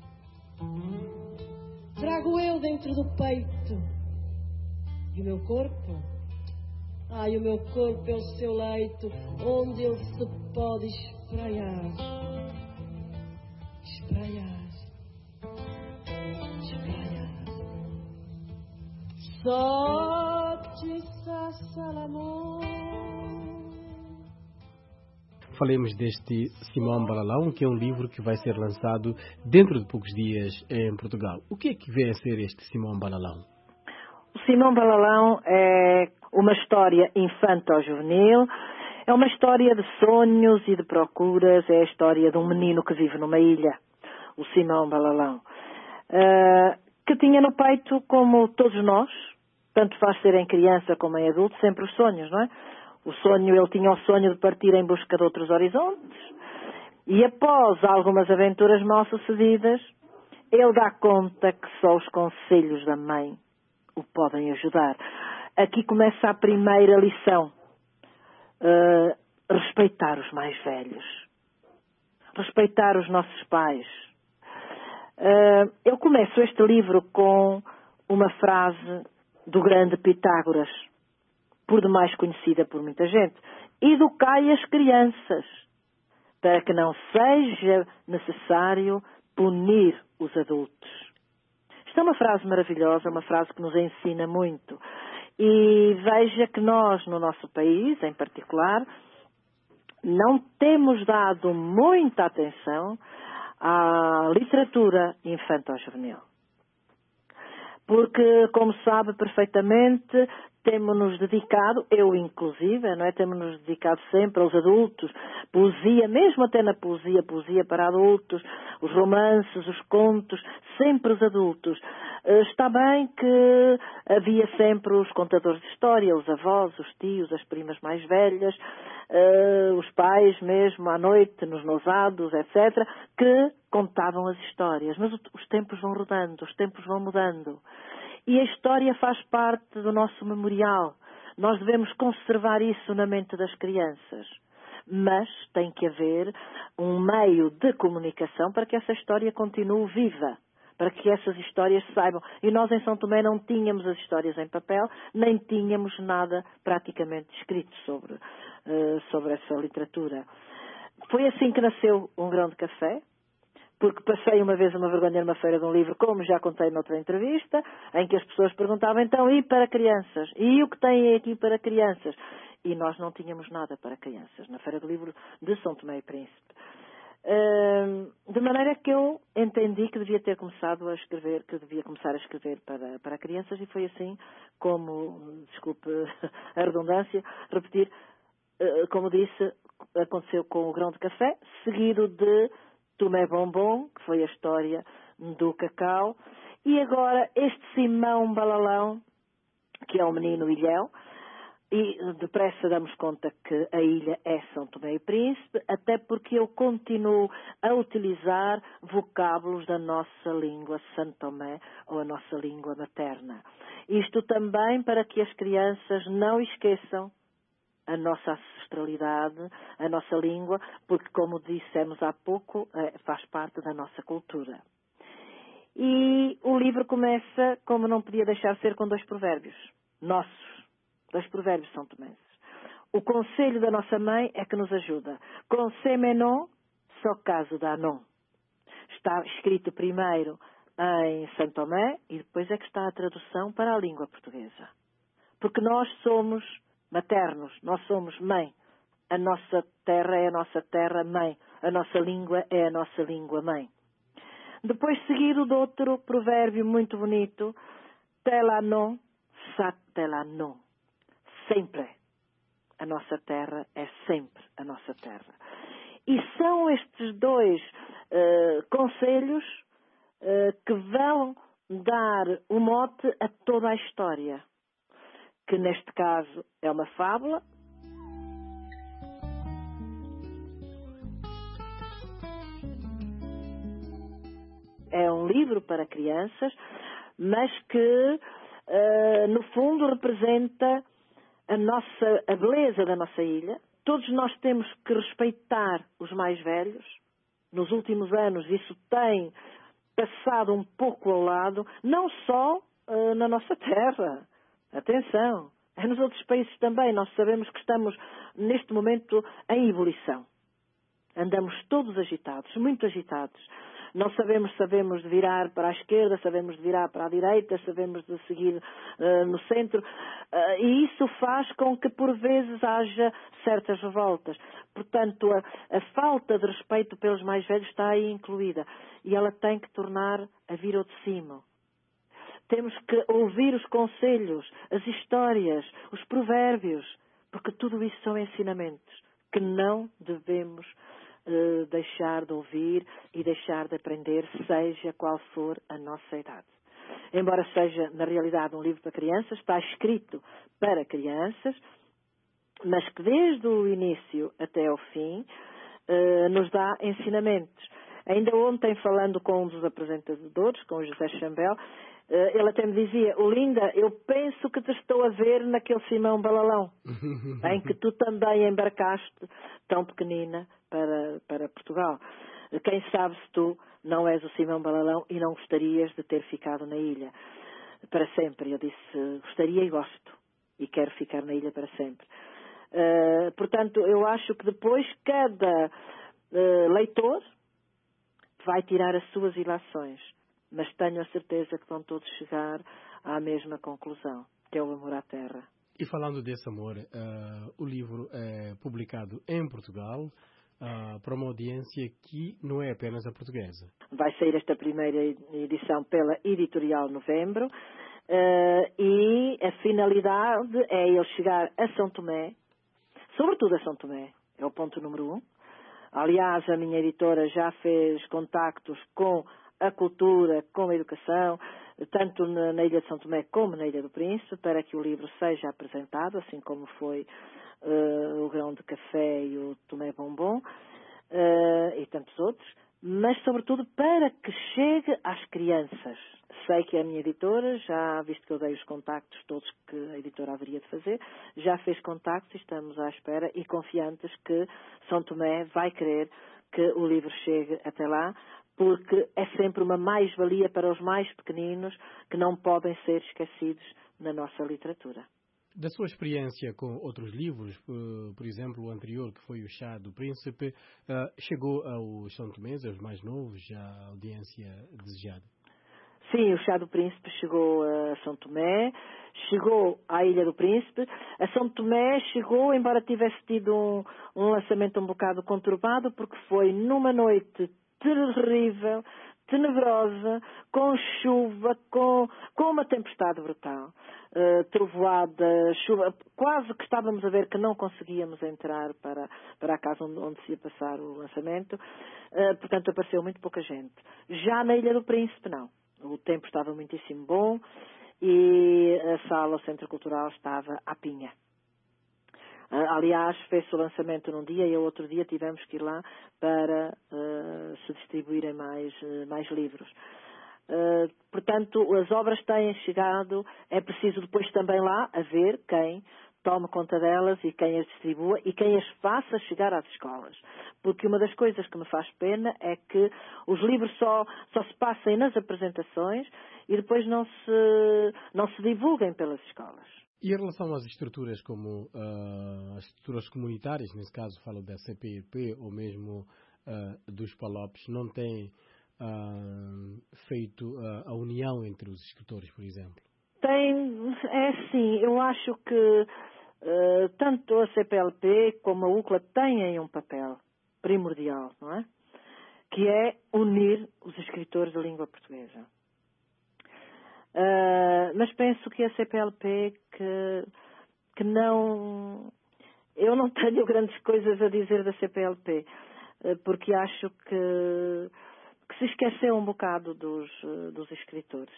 Trago eu dentro do peito. E o meu corpo? Ai, o meu corpo é o seu leito, onde ele se pode espraiar. Espraiar. Espraiar. Só te salamon. Falemos deste Simão Balalão, que é um livro que vai ser lançado dentro de poucos dias em Portugal. O que é que vem a ser este Simão Balalão? O Simão Balalão é uma história infanto-juvenil, é uma história de sonhos e de procuras, é a história de um menino que vive numa ilha, o Simão Balalão, uh, que tinha no peito, como todos nós, tanto faz ser em criança como em adulto, sempre os sonhos, não é? O sonho, ele tinha o sonho de partir em busca de outros horizontes. E após algumas aventuras mal sucedidas, ele dá conta que só os conselhos da mãe o podem ajudar. Aqui começa a primeira lição. Uh, respeitar os mais velhos. Respeitar os nossos pais. Uh, eu começo este livro com uma frase do grande Pitágoras, por demais conhecida por muita gente. Educai as crianças, para que não seja necessário punir os adultos. Isto é uma frase maravilhosa, uma frase que nos ensina muito. E veja que nós, no nosso país, em particular, não temos dado muita atenção à literatura infanto-juvenil. Porque, como sabe perfeitamente, temos-nos dedicado, eu inclusive, não é? Temos-nos dedicado sempre aos adultos, poesia, mesmo até na poesia, poesia para adultos, os romances, os contos, sempre os adultos. Está bem que havia sempre os contadores de história, os avós, os tios, as primas mais velhas, os pais mesmo à noite, nos nousados, etcétera, que contavam as histórias. Mas os tempos vão rodando, os tempos vão mudando. E a história faz parte do nosso memorial. Nós devemos conservar isso na mente das crianças. Mas tem que haver um meio de comunicação para que essa história continue viva, para que essas histórias saibam. E nós em São Tomé não tínhamos as histórias em papel, nem tínhamos nada praticamente escrito sobre, uh, sobre essa literatura. Foi assim que nasceu Um Grão de Café, porque passei uma vez uma vergonha numa feira de um livro, como já contei noutra entrevista, em que as pessoas perguntavam, então, e para crianças? E o que tem aqui para crianças? E nós não tínhamos nada para crianças, na Feira do Livro de São Tomé e Príncipe. De maneira que eu entendi que devia ter começado a escrever, que devia começar a escrever para, para crianças, e foi assim como, desculpe a redundância, repetir, como disse, aconteceu com O Grão de Café, seguido de Tomé Bombom, que foi a história do cacau, e agora este Simão Balalão, que é um menino ilhéu, e depressa damos conta que a ilha é São Tomé e Príncipe, até porque eu continuo a utilizar vocábulos da nossa língua São Tomé, ou a nossa língua materna. Isto também para que as crianças não esqueçam a nossa ancestralidade, a nossa língua, porque, como dissemos há pouco, faz parte da nossa cultura. E o livro começa, como não podia deixar de ser, com dois provérbios nossos, dois provérbios são tomenses. O conselho da nossa mãe é que nos ajuda. Conseil menon, só caso dá non. Está escrito primeiro em São Tomé e depois é que está a tradução para a língua portuguesa. Porque nós somos maternos, nós somos mãe. A nossa terra é a nossa terra mãe. A nossa língua é a nossa língua mãe. Depois seguido de outro provérbio muito bonito, telanon, satelanon. Sempre. A nossa terra é sempre a nossa terra. E são estes dois uh, conselhos uh, que vão dar o mote a toda a história, que neste caso é uma fábula. É um livro para crianças, mas que, uh, no fundo, representa a, nossa, a beleza da nossa ilha. Todos nós temos que respeitar os mais velhos. Nos últimos anos isso tem passado um pouco ao lado, não só uh, na nossa terra. Atenção, é nos outros países também. Nós sabemos que estamos, neste momento, em ebulição. Andamos todos agitados, muito agitados. Não sabemos, sabemos de virar para a esquerda, sabemos de virar para a direita, sabemos de seguir uh, no centro. Uh, e isso faz com que, por vezes, haja certas revoltas. Portanto, a, a falta de respeito pelos mais velhos está aí incluída. E ela tem que tornar a vir ao de cima. Temos que ouvir os conselhos, as histórias, os provérbios, porque tudo isso são ensinamentos que não devemos uh, deixar de ouvir e deixar de aprender, seja qual for a nossa idade. Embora seja, na realidade, um livro para crianças, está escrito para crianças, mas que desde o início até ao fim uh, nos dá ensinamentos. Ainda ontem, falando com um dos apresentadores, com o José Chambel, ele até me dizia: Olinda, eu penso que te estou a ver naquele Simão Balalão, em que tu também embarcaste, tão pequenina, para, para Portugal. Quem sabe se tu não és o Simão Balalão e não gostarias de ter ficado na ilha para sempre. Eu disse: gostaria e gosto, e quero ficar na ilha para sempre. Uh, portanto, eu acho que depois cada uh, leitor vai tirar as suas ilações, mas tenho a certeza que vão todos chegar à mesma conclusão, que é o amor à terra. E falando desse amor, uh, o livro é publicado em Portugal uh, para uma audiência que não é apenas a portuguesa. Vai sair esta primeira edição pela Editorial Novembro uh, e a finalidade é ele chegar a São Tomé, sobretudo a São Tomé, é o ponto número um. Aliás, a minha editora já fez contactos com a cultura, com a educação, tanto na, na Ilha de São Tomé como na Ilha do Príncipe, para que o livro seja apresentado, assim como foi uh, o Grão de Café e o Tomé Bombom, uh, e tantos outros, mas sobretudo para que chegue às crianças. Sei que a minha editora, já visto que eu dei os contactos todos que a editora haveria de fazer, já fez contactos e estamos à espera e confiantes que São Tomé vai querer que o livro chegue até lá, porque é sempre uma mais-valia para os mais pequeninos que não podem ser esquecidos na nossa literatura. Da sua experiência com outros livros, por exemplo, o anterior, que foi o Chá do Príncipe, chegou aos São Tomenses, aos mais novos, à audiência desejada? Sim, o Chá do Príncipe chegou a São Tomé, chegou à Ilha do Príncipe. A São Tomé chegou, embora tivesse tido um, um lançamento um bocado conturbado, porque foi numa noite terrível, tenebrosa, com chuva, com, com uma tempestade brutal, uh, trovoada, chuva, quase que estávamos a ver que não conseguíamos entrar para, para a casa onde, onde se ia passar o lançamento, uh, portanto apareceu muito pouca gente. Já na Ilha do Príncipe não, o tempo estava muitíssimo bom e a sala, o Centro Cultural, estava à pinha. Uh, aliás, fez-se o lançamento num dia e o outro dia tivemos que ir lá para uh, se distribuírem mais, uh, mais livros. Uh, portanto, as obras têm chegado, é preciso depois também lá haver quem tome conta delas e quem as distribua e quem as faça chegar às escolas. Porque uma das coisas que me faz pena é que os livros só, só se passem nas apresentações e depois não se, não se divulguem pelas escolas. E em relação às estruturas como uh, as estruturas comunitárias, nesse caso falo da C P L P ou mesmo uh, dos Palopes, não tem uh, feito uh, a união entre os escritores, por exemplo? Tem, é sim, eu acho que uh, tanto a C P L P como a U C L A têm um papel primordial, não é? Que é unir os escritores da língua portuguesa. Uh, mas penso que a C P L P que, que não... Eu não tenho grandes coisas a dizer da C P L P, uh, porque acho que, que se esqueceu um bocado dos, dos escritores,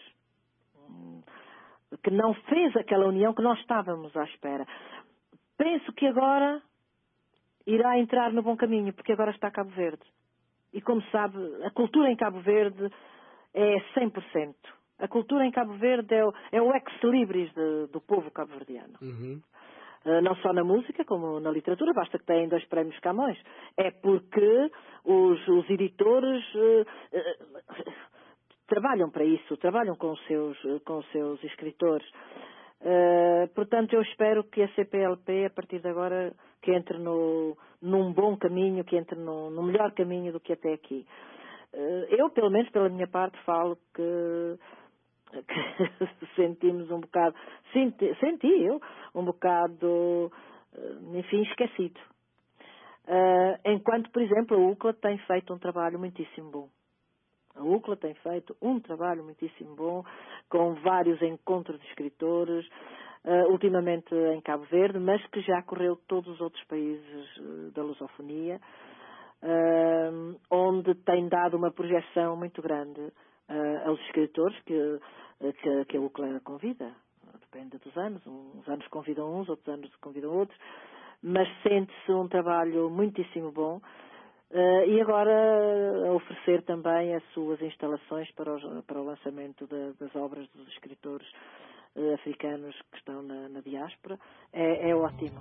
que não fez aquela união que nós estávamos à espera. Penso que agora irá entrar no bom caminho, porque agora está Cabo Verde. E como sabe, a cultura em Cabo Verde é cem por cento. A cultura em Cabo Verde é o, é o ex-libris de, do povo cabo-verdiano. Uhum. Uh, não só na música, como na literatura, basta que tenham dois prémios Camões. É porque os, os editores uh, uh, trabalham para isso, trabalham com os seus, com os seus escritores. Uh, portanto, eu espero que a C P L P, a partir de agora, que entre no, num bom caminho, que entre no, no melhor caminho do que até aqui. Uh, eu, pelo menos pela minha parte, falo que, que sentimos um bocado, senti, senti eu, um bocado, uh, enfim, esquecido. Uh, enquanto, por exemplo, a U C L A tem feito um trabalho muitíssimo bom. A U C L A tem feito um trabalho muitíssimo bom, com vários encontros de escritores, uh, ultimamente em Cabo Verde, mas que já correu todos os outros países uh, da lusofonia, uh, onde tem dado uma projeção muito grande uh, aos escritores que, uh, que, que a U C L A convida. Depende dos anos, uns anos convidam uns, outros anos convidam outros, mas sente-se um trabalho muitíssimo bom. Uh, e agora a oferecer também as suas instalações para, os, para o lançamento de, das obras dos escritores uh, africanos que estão na, na diáspora, é, é ótimo.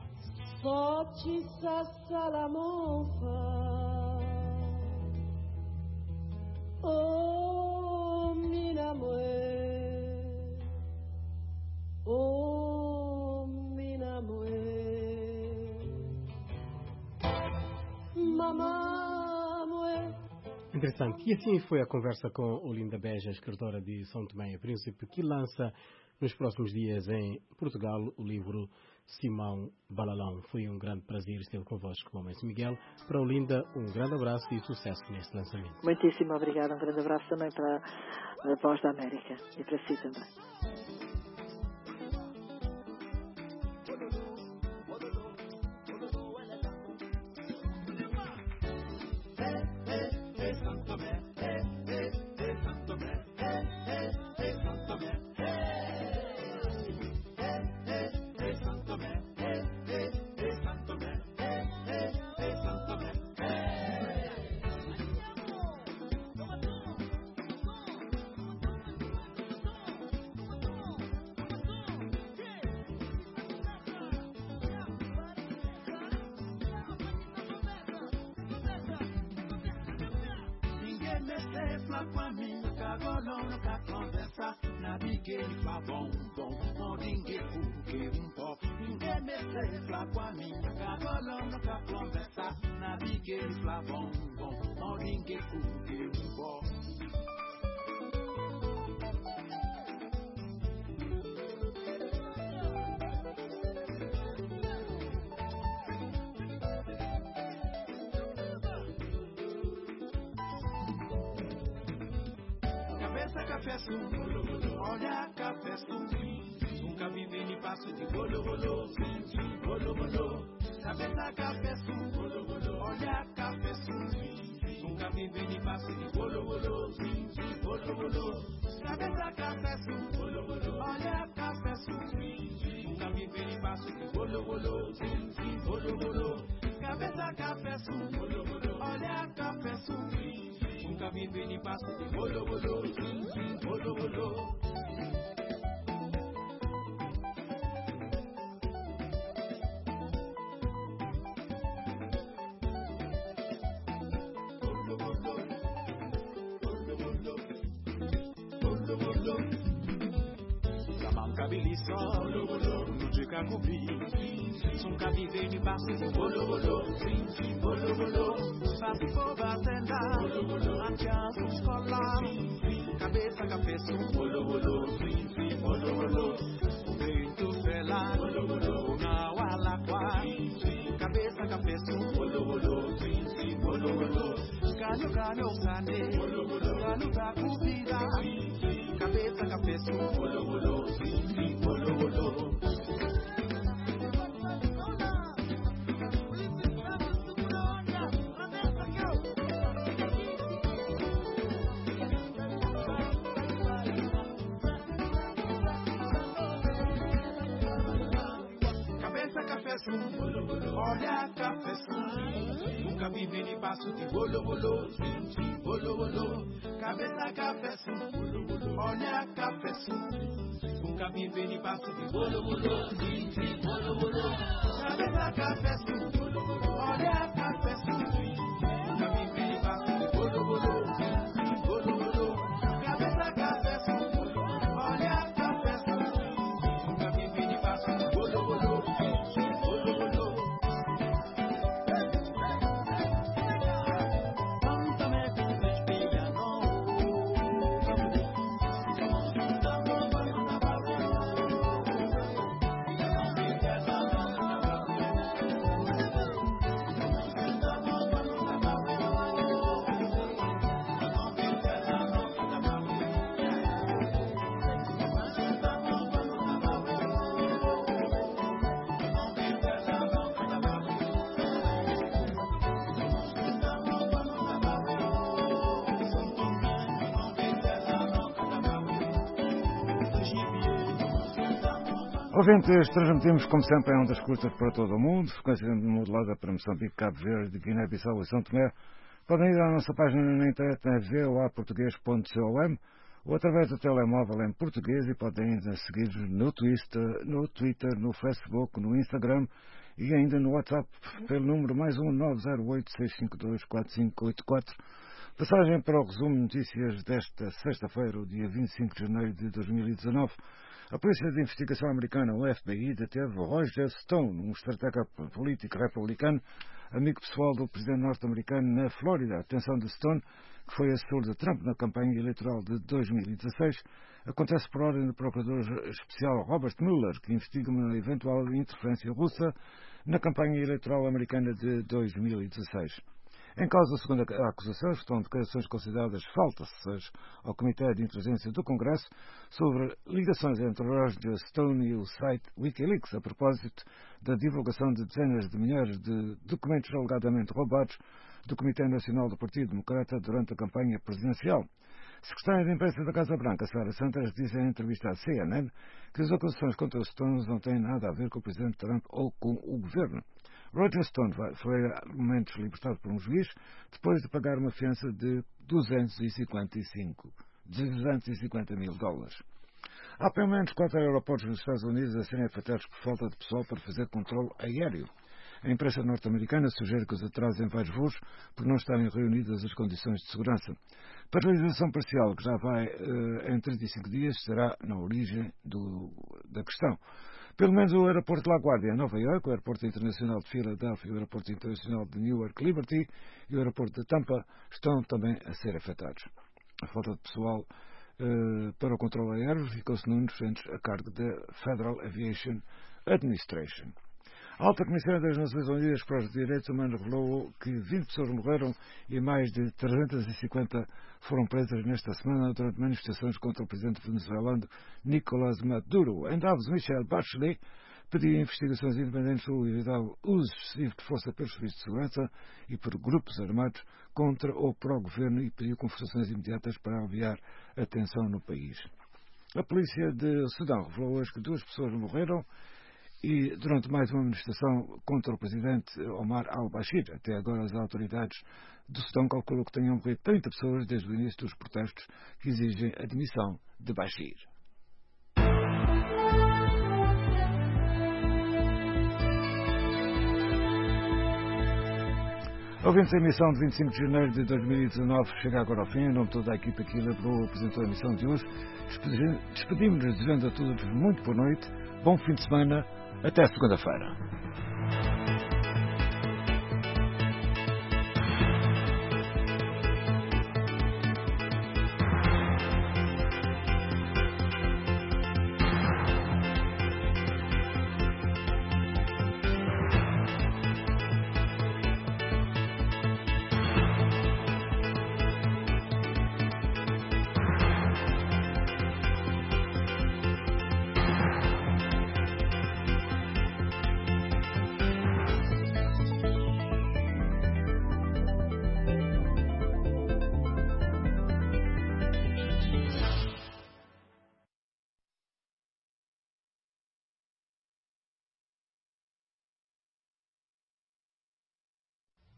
Oh, mina mue, oh, mina mue, mamãe. Interessante. E assim foi a conversa com Olinda Beja, escritora de São Tomé e Príncipe, que lança nos próximos dias em Portugal o livro Simão Balalão. Foi um grande prazer estar convosco, Mamãe Miguel. Para Olinda, um grande abraço e sucesso neste lançamento. Muitíssimo obrigada. Um grande abraço também para a Voz da América e para si também. Café Sul, olha Café Sul, nunca vi nem passo de bolo, bolo, sim, sim, bolo, bolo. Cabeça Café Sul, bolo, bolo, olha Café Sul, nunca vi nem passo de bolo, bolo, sim, sim, bolo, bolo. Cabeça Café Sul, bolo, bolo, olha Café Sul, nunca vi nem passo de bolo, bolo, sim, sim, bolo, bolo. Cabeça Café Sul, bolo, bolo, olha Café Sul. Nunca vi nem passo de bolo, bolo, sim, sim, bolo, bolo. Cabiliço, bolo, bolo, no de Cacubi, sum cabive me passo de bolo, bolo, sim, sim, bolo, bolo. Sabe for batenda, bolo, bolo, antiaço escolar, cabeça, café, sum, bolo, bolo, sim, sim, bolo, bolo. Vento felar, bolo, bolo, na walaqua, cabeça, café, sum, bolo, bolo, sim, sim, bolo, bolo. Canho, canho, sane, bolo, bolo, canho da comida, cabeça, café, sum, bolo, bolo, sim, sim, bolo, bolo. olha café sim. Nunca vi veni passo de bolo bolo, sim, sim, bolo bolo. Cabeça café sim, olha café sim. Nunca vi veni passo de bolo bolo, sim, sim, bolo bolo. Cabeça café sim, olha café sim. Nunca vi veni passo de bolo bolo, sim, sim, bolo bolo. Cabeça café sim, olha café sim. Nunca vi veni passo de bolo bolo, sim, sim, bolo bolo. Ouvintes, transmitimos como sempre em ondas curtas para todo o mundo, frequência modulada para Moçambique, Cabo Verde, Guiné-Bissau e São Tomé. Podem ir à nossa página na internet em voa português ponto com ou através do telemóvel em português e podem ainda seguir-nos no Twitter, no Twitter, no Facebook, no Instagram e ainda no WhatsApp pelo número mais um nove zero oito, seis cinco dois, quatro cinco oito quatro. Passagem para o resumo de notícias desta sexta-feira, o dia vinte e cinco de janeiro de dois mil e dezanove. A Polícia de Investigação Americana, o F B I, deteve Roger Stone, um estratega político republicano, amigo pessoal do presidente norte-americano na Flórida. A detenção de Stone, que foi assessor de Trump na campanha eleitoral de dois mil e dezasseis, acontece por ordem do procurador especial Robert Mueller, que investiga uma eventual interferência russa na campanha eleitoral americana de dois mil e dezasseis. Em causa, segundo a acusação, estão declarações consideradas falsas ao Comitê de Inteligência do Congresso sobre ligações entre Roger Stone e o site Wikileaks a propósito da divulgação de dezenas de milhares de documentos alegadamente roubados do Comitê Nacional do Partido Democrata durante a campanha presidencial. A secretária de imprensa da Casa Branca, Sarah Sanders, diz em entrevista à C N N que as acusações contra os Stones não têm nada a ver com o presidente Trump ou com o governo. Roger Stone foi há momentos libertado por um juiz depois de pagar uma fiança de duzentos e cinquenta mil dólares. Há pelo menos quatro aeroportos nos Estados Unidos a serem afetados por falta de pessoal para fazer controle aéreo. A imprensa norte-americana sugere que os atrasos em vários voos por não estarem reunidas as condições de segurança. Paralisação parcial, que já vai uh, em trinta e cinco dias, será na origem do, da questão. Pelo menos o aeroporto de LaGuardia, em Nova Iorque, o aeroporto internacional de Filadélfia, o aeroporto internacional de Newark Liberty e o aeroporto de Tampa estão também a ser afetados. A falta de pessoal uh, para o controle aéreo ficou-se num dos centros a cargo da Federal Aviation Administration. A alta comissária das Nações Unidas para os Direitos Humanos revelou que vinte pessoas morreram e mais de trezentas e cinquenta foram presas nesta semana durante manifestações contra o presidente venezuelano Nicolás Maduro. Em Davos, Michelle Bachelet pediu investigações independentes sobre o eventual uso excessivo de força pelos serviços de segurança e por grupos armados contra ou pró-governo e pediu conversações imediatas para aliviar a tensão no país. A polícia de Sudão revelou hoje que duas pessoas morreram e durante mais uma manifestação contra o presidente Omar al-Bashir. Até agora as autoridades do Sudão calculam que tenham morrido trinta pessoas desde o início dos protestos que exigem a demissão de Bashir. Ouvintes, a emissão de vinte e cinco de janeiro de dois mil e dezanove chega agora ao fim. Em nome de toda a equipa que elaborou e apresentou a emissão de hoje, despedimos-nos desejando a todos muito boa noite, bom fim de semana, até segunda-feira.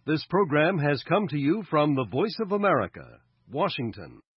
This program has come to you from the Voice of America, Washington.